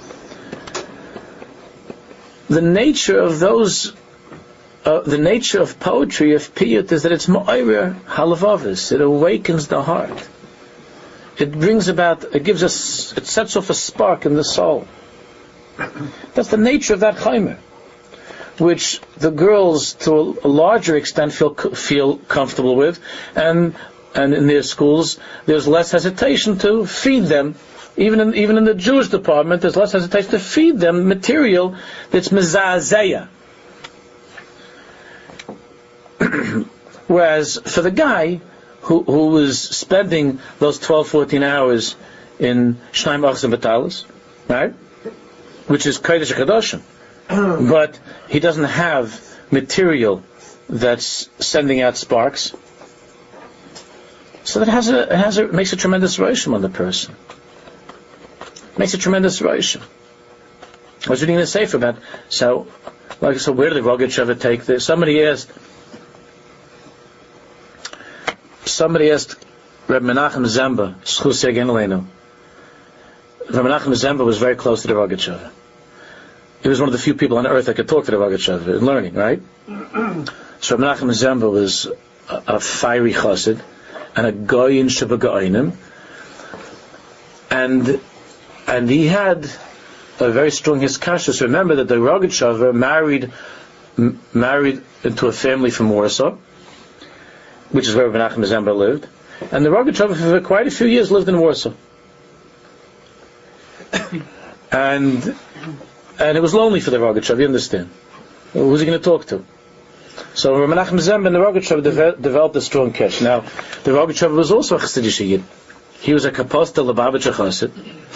The nature of those Uh, the nature of poetry, of piyut, is that it's ma'ayir halavavis. It awakens the heart. It brings about, it gives us, it sets off a spark in the soul. That's the nature of that chaimer, which the girls, to a, a larger extent, feel feel comfortable with, and and in their schools, there's less hesitation to feed them. Even in even in the Jewish department, there's less hesitation to feed them material that's mezazeh. Whereas for the guy who who was spending those twelve, fourteen hours in Shnaim Achzim Batalis, right, which is Kodesh HaKadoshim, but he doesn't have material that's sending out sparks, so that has a it has a makes a tremendous roshim on the person. Makes a tremendous roshim. I was reading the Sefer about so like so where did the Rogatchover take this? Somebody asked. Somebody asked Reb Menachem Zemba, Schus Yagin Aleinu. Reb Menachem Zemba was very close to the Rogatchover. he was one of the few people on earth that could talk to the Rogatchover in learning, right? So Rabbi Menachem Zemba was a, a fiery chassid and a goyin shebegoyinim, and and he had a very strong hiskashus. Remember that the Rogatchover married m- married into a family from Warsaw, which is where Rabbi Menachem Zemba lived, and the Rogatchover for quite a few years lived in Warsaw, and and it was lonely for the Rogatchover. You understand? Who's he going to talk to? So Rabbi Menachem Zemba and the Rogatchover de- developed a strong catch. Now, the Rogatchover was also a Chassidish Yid. He was a Kaposta Lubavitcher Chassid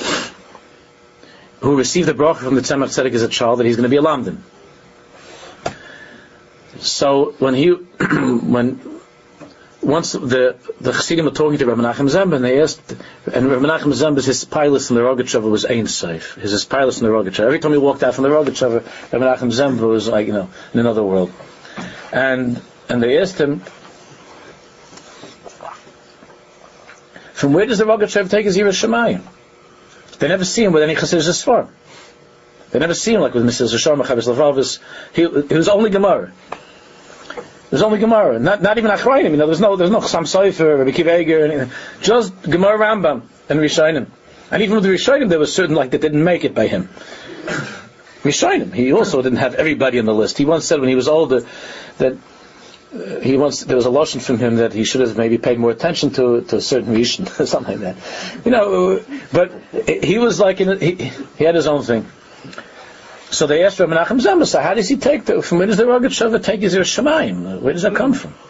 who received a bracha from the Tzemach Tzedek as a child that he's going to be a Lamdan. So when he, when once the the Chassidim were talking to Rabbi Menachem Zemba, and they asked, and Rabbi Menachem Zemba's his pilot in the Rogatchover was Ein Sof. His his pilot in the Rogatchover. Every time he walked out from the Rogatchover, Rabbi Menachem Zemba was like, you know, in another world. And and they asked him, from where does the Rogatchover take his Yiras Shamayim? They never see him with any Chassidish Sfar. They never see him like with Mishnah Zashar, Machabes Lavravus. He, he was only Gemara. There's only Gemara, not not even Achrayim. You know, there's no there's no Chassam Sofer, Rabbi Akiva Eiger, anything. Just Gemara, Rambam, and Rishonim. And even with the Rishonim, there was certain like that didn't make it by him. Rishonim. He also didn't have everybody on the list. He once said when he was older that uh, he once there was a lotion from him that he should have maybe paid more attention to to a certain Rishon or something like that. You know, but he was like in a, he he had his own thing. So they asked Rabbi Menachem Zemba, so how does he take the, from where does the Rogatchover take his Yiras Shamayim? Where does that come from?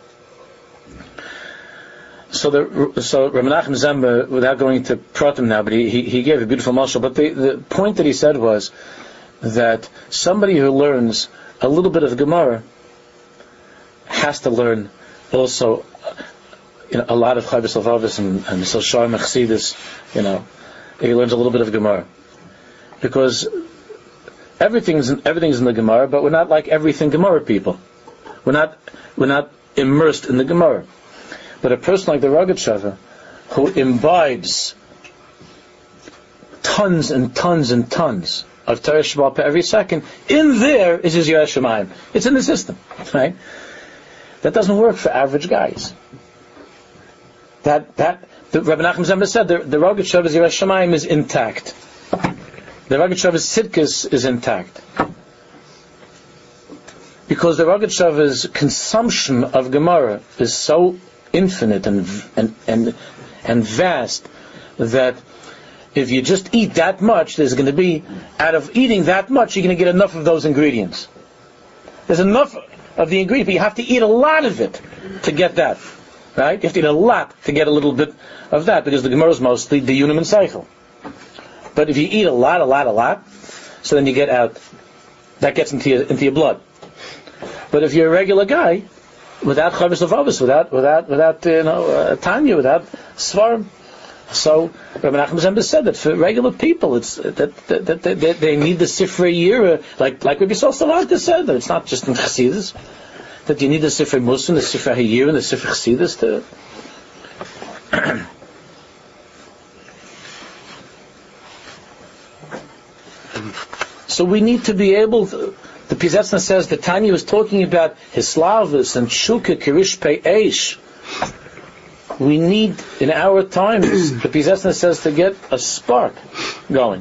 So the so Rabbi Menachem Zemba, without going into pratim now, but he, he, he gave a beautiful mashal. But the, the point that he said was that somebody who learns a little bit of Gemara has to learn also, you know, a lot of Chaybes Lavavos and and Shar Mechsidis. You know, he learns a little bit of Gemara because everything's in, everything's in the Gemara, but we're not like everything Gemara people. We're not we're not immersed in the Gemara. But a person like the Rogatchover, who imbibes tons and tons and tons of Torah Sheba'al Peh every second, in there is his Yiras Shamayim. It's in the system, right? That doesn't work for average guys. That that the, Rabbi Menachem Zemba said the, the Rogatchover's Yiras Shamayim is intact. The Rogatchover's Sidkus is intact. Because the Rogatchover's consumption of Gemara is so infinite and and and and vast that if you just eat that much, there's going to be, out of eating that much, you're going to get enough of those ingredients. There's enough of the ingredient, but you have to eat a lot of it to get that. Right? You have to eat a lot to get a little bit of that, because the Gemara is mostly the Yunim and Seichel. But if you eat a lot, a lot, a lot, so then you get out, that gets into your, into your blood. But if you're a regular guy, without Chavis Lavavos, without, without, without, you know, uh, Tanya, without Svarim, so Rabbi Menachem Zemba said that for regular people, it's that, that, that, that, that they need the Sifrei Yira, like like Rabbi Yisrael Salanter said, that it's not just in Chassidus, that you need the Sifrei Muslim, the Sifrei Hayir, and the Sifrei Chassidus to. So we need to be able to, the Pizetzna says that Tanya was talking about Hislavus and Shuka Kirish Pei Eish. We need, in our times, the Pizetzna says, to get a spark going.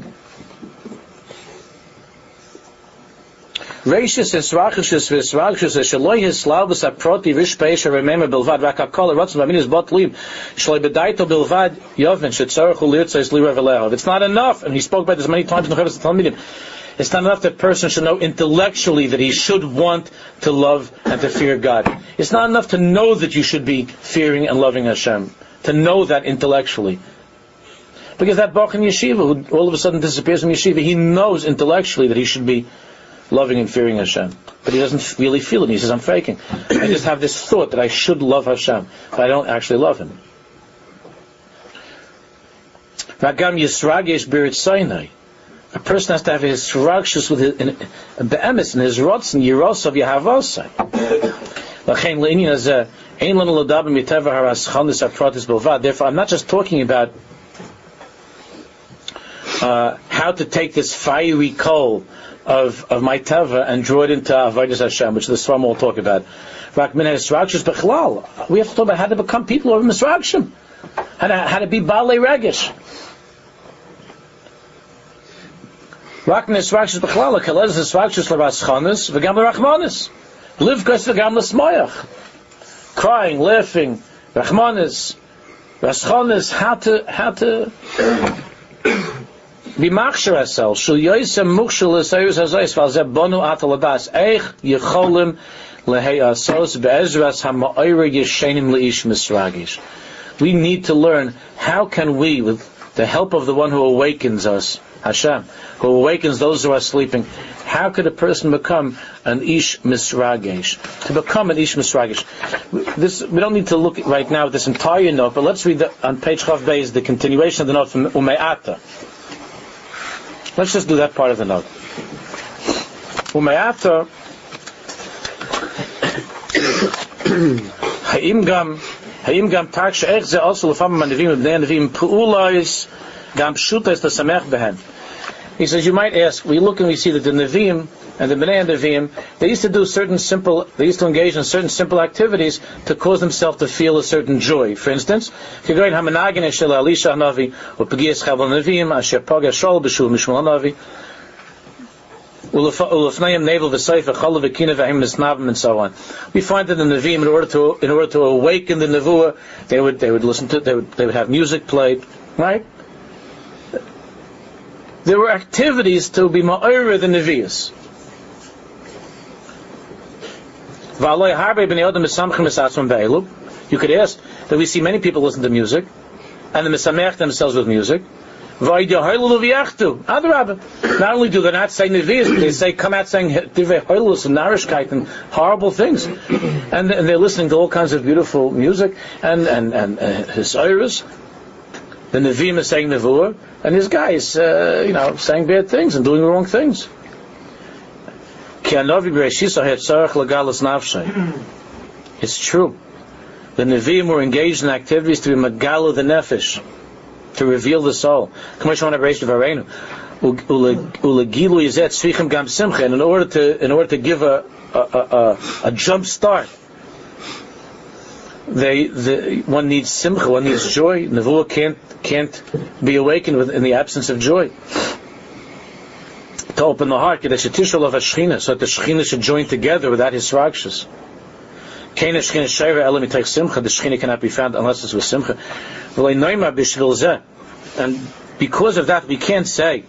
Reishis esrachishis v'esrachishis esheloi hislavus aproti rish Pei Eish remember bilvad rakakol erotzim aminis bot lim shloi bedaito bilvad yoven shetzarchu lirtzais li revelehav. It's not enough, and he spoke about this many times in the Chavis Talmidim. It's not enough that a person should know intellectually that he should want to love and to fear God. It's not enough to know that you should be fearing and loving Hashem. To know that intellectually. Because that Bach in Yeshiva, who all of a sudden disappears from Yeshiva, he knows intellectually that he should be loving and fearing Hashem. But he doesn't really feel it. He says, I'm faking. I just have this thought that I should love Hashem, but I don't actually love Him. Ragam Yisragesh Birit Sinai. A person has to have his rakshus with his be'emes and his rotzen yirosav yahavosai. Lachein le'inyan hazeh ein lanu l'daber miteva haraschalnis aprotis bilvad. Therefore, I'm not just talking about uh, how how to take this fiery coal of, of my teva and draw it into Avodas Hashem, which the Svarim will talk about. We have to talk about how to become people of Misragshim, how to, how to be Balei Regish. Rak Misragshis Bechlal, Kalez Misragshis L'Raschanis, V'gam L'Rachmanis, Livkas V'gam L'Smoyach, crying, laughing, Rachmanis, Raschanis, how to how to be machshir ourselves. Shul Yosem Mukshul L'Sayus Hazayis V'Alzeh Bonu Ataladas Eich Yecholim Lehei Asos Be'ezras HaMa'oyer Yeshenim Leish Misragish. We need to learn how can we, with the help of the one who awakens us, Hashem, who awakens those who are sleeping, how could a person become an Ish Misragesh? To become an Ish Misragesh. This, we don't need to look right now at this entire note, but let's read the, on page Chav Beis the continuation of the note from Ume'ata. Let's just do that part of the note. Ume'ata Ha'im Gam Ha'im Gam Tak She'ech Ze Also L'fam Manevim B'nei Nevim Pu'ulais Gam Pshutais L'Samech Behem. He says, you might ask, we look and we see that the Nevi'im and the Bnei Nevi'im, they used to do certain simple, they used to engage in certain simple activities to cause themselves to feel a certain joy. For instance, if you're going to Hamanagin Eshel Elisha Hanavi, or Pagiyas Chaval Nevi'im, Asher Paga Shol B'Shul Mishmul Hanavi, Ulafnayim Nevel V'Seifa Chalav V'Kina V'Ahim Nisnavim, and so on. We find that the Nevi'im, in order to, in order to awaken the Nevuah, they would, they would listen to, they would, they would have music played, right? There were activities to be ma'orer the Nevi'us. You could ask that we see many people listen to music, and the Mesamech themselves with music. Not only do they not say Nevi'us, they say, come out saying Divrei Hoilus and Narishkeit and horrible things. And, and they're listening to all kinds of beautiful music, and, and, and uh, his Iris. The Nevi'im is saying Nevuah, and his guy is, uh, you know, saying bad things and doing the wrong things. It's true. The Nevi'im were engaged in activities to be Megala the Nefesh, to reveal the soul. And in order to, in order to give a, a, a, a jump start, They, the, one needs simcha, one needs joy. Nevuah can't can't be awakened with, in the absence of joy. To open the heart, so that the Shechina should join together without his rakshas. The Shechina cannot be found unless it's with simcha. And because of that, we can't say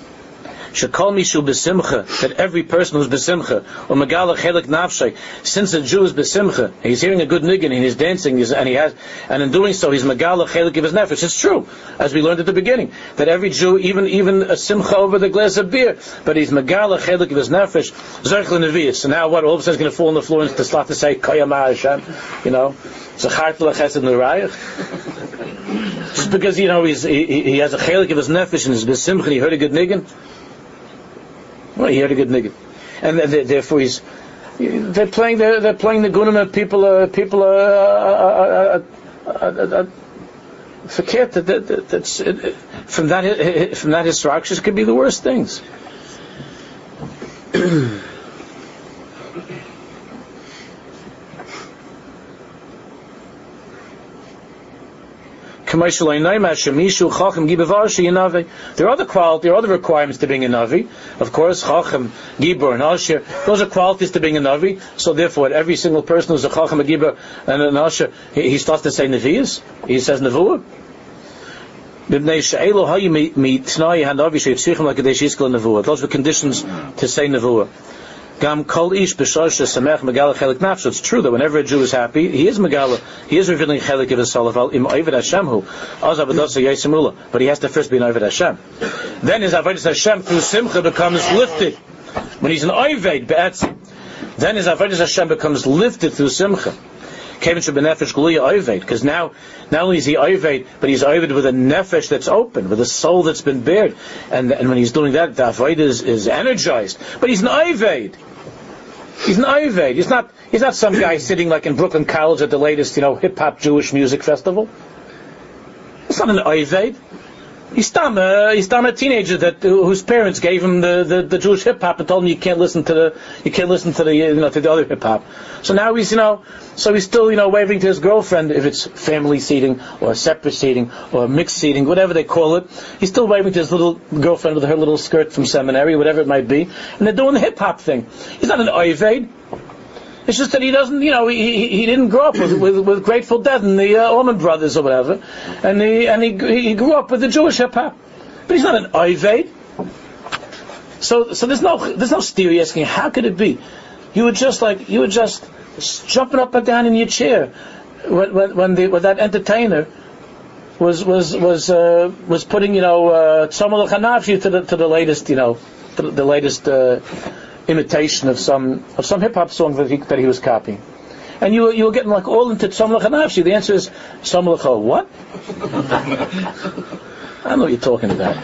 that every person who's besimcha or megala chelik nafshay, since a Jew is besimcha, he's hearing a good niggin and he's dancing, he's, and he has, and in doing so he's megala chelik of his nefesh. It's true, as we learned at the beginning, that every Jew, even even a simcha over the glass of beer, but he's megala chelik of his nefesh, zerch lenevius. So now what? All of a sudden he's going to fall on the floor and to start to say Kayama Hashem, you know, zachar l'chesed l'rayach. Just because, you know, he's, he, he has a chelik of his nefesh and he's besimcha and he heard a good niggin. Well, he had a good nigga, and therefore he's. They're playing. They're, they're playing the gunim of people. Uh, people are uh, uh, uh, uh, uh, forget that, that, that that's uh, from that from that his rakshas could be the worst things. There are other qualities, there are other requirements to being a Navi. Of course, Chacham, Gibor, and Asher, those are qualities to being a Navi. So therefore, every single person who's a Chacham, a Gibor, and an Asher, he, he starts to say Nevi'us. He says Nevuah. Those were conditions to say Nevuah. Gam kol ish b'shosha samech megala chelik nafsho. It's true that whenever a Jew is happy, he is megala, he is revealing chelik of his soul. Im oived Hashemhu, az avodas yasimula. But he has to first be an oived Hashem. Then his avodas Hashem through simcha becomes lifted. When he's an oived be'etzim, then his avodas Hashem becomes lifted through simcha. Because now, not only is he oived, but he's oived with a nefesh that's open, with a soul that's been bared, and and when he's doing that, the avodah is, is energized. But he's an oived. He's an oived. He's not. He's not some guy sitting like in Brooklyn College at the latest, you know, hip hop Jewish music festival. It's not an oived. He's tam, uh, he's tam a teenager that uh, whose parents gave him the, the, the Jewish hip hop and told him you can't listen to the you can't listen to the you know to the other hip hop. So now he's you know so he's still you know waving to his girlfriend if it's family seating or separate seating or mixed seating, whatever they call it. He's still waving to his little girlfriend with her little skirt from seminary, whatever it might be, and they're doing the hip hop thing. He's not an Oyved. It's just that he doesn't, you know, he he didn't grow up with with, with Grateful Dead and the uh, Allman Brothers or whatever, and he and he he grew up with the Jewish hip hop, but he's not an Oyved. So so there's no there's no theory asking how could it be? You were just like you were just jumping up and down in your chair when when, when the when that entertainer was was was uh, was putting you know uh, Tzomel Chanavshi to the to the latest you know to the, the latest. Uh, imitation of some of some hip hop song that he that he was copying, and you were, you were getting like all into Tzom L'Chanavshi. The answer is Tzom L'Cho what? I don't know what you're talking about.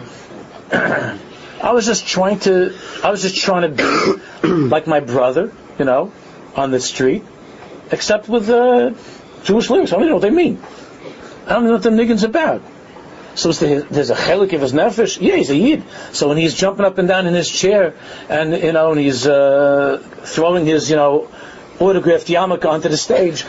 I was just trying to I was just trying to be like my brother, you know, on the street, except with uh, Jewish lyrics. I don't even know what they mean. I don't know what the niggin's about. So there's a chelik of his nefesh. Yeah, he's a yid. So when he's jumping up and down in his chair, and you know, and he's uh, throwing his, you know, autographed yarmulke onto the stage.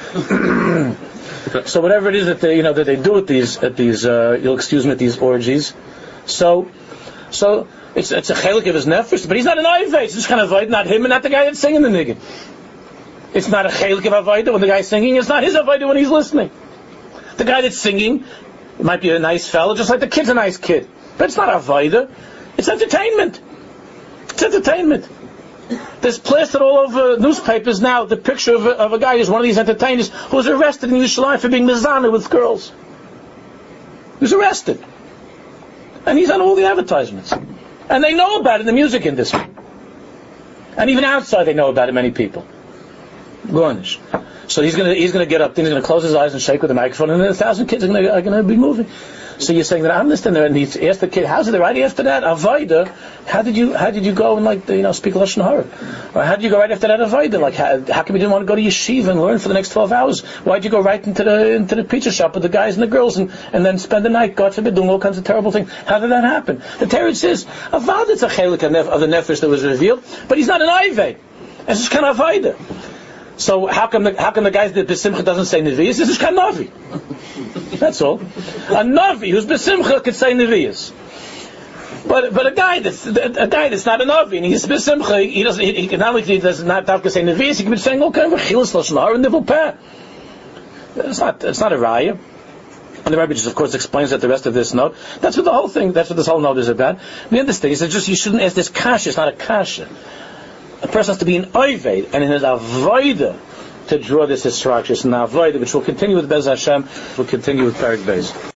So whatever it is that they, you know, that they do at these, at these, uh, you'll excuse me, at these orgies. So, so it's it's a chelik of his nefesh, but he's not an ayved. It's just kind of avoid, not him, and not the guy that's singing the niggin. It's not a chelik of avodah when the guy's singing. It's not his avodah when he's listening. The guy that's singing. It might be a nice fellow, just like the kid's a nice kid. But it's not avodah. It's entertainment. It's entertainment. There's plastered all over newspapers now the picture of a, of a guy who's one of these entertainers who was arrested in Yerushalayim for being mizana with girls. He was arrested. And he's on all the advertisements. And they know about it in the music industry. And even outside they know about it, many people. Gornish. So he's gonna he's gonna get up, then he's gonna close his eyes and shake with the microphone, and then a thousand kids are gonna are gonna be moving. So you're saying that I'm listening there, and he's asked the kid, how's it right after that avodah? How did you how did you go and like you know speak lashon hara? Or how did you go right after that avodah? Like how, how come you didn't want to go to yeshiva and learn for the next twelve hours? Why'd you go right into the into the pizza shop with the guys and the girls and, and then spend the night, God forbid, doing all kinds of terrible things? How did that happen? The Torah says avodah is a chelik of the nefesh that was revealed, but he's not an ayved. It's just kind of avodah. So how come the how come the guy that besimcha doesn't say nevi'is? This is kind of navi. That's all. A navi who's besimcha could say nevi'is. But but a guy that's a guy that's not a navi and he's besimcha, he doesn't. He, he not only he does not have to say nevi'is, he could be saying all kinds of chilas lashon hara and nivel peh. It's not it's not a raya. And the Rebbe just, of course, explains that the rest of this note. That's what the whole thing. That's what this whole note is about. We understand. He says just you shouldn't ask this kasha. It's not a kasha. A person has to be an oyved, and in his avodah to draw this instruction, and avodah, which will continue with Bez Hashem, will continue with Perek Beis.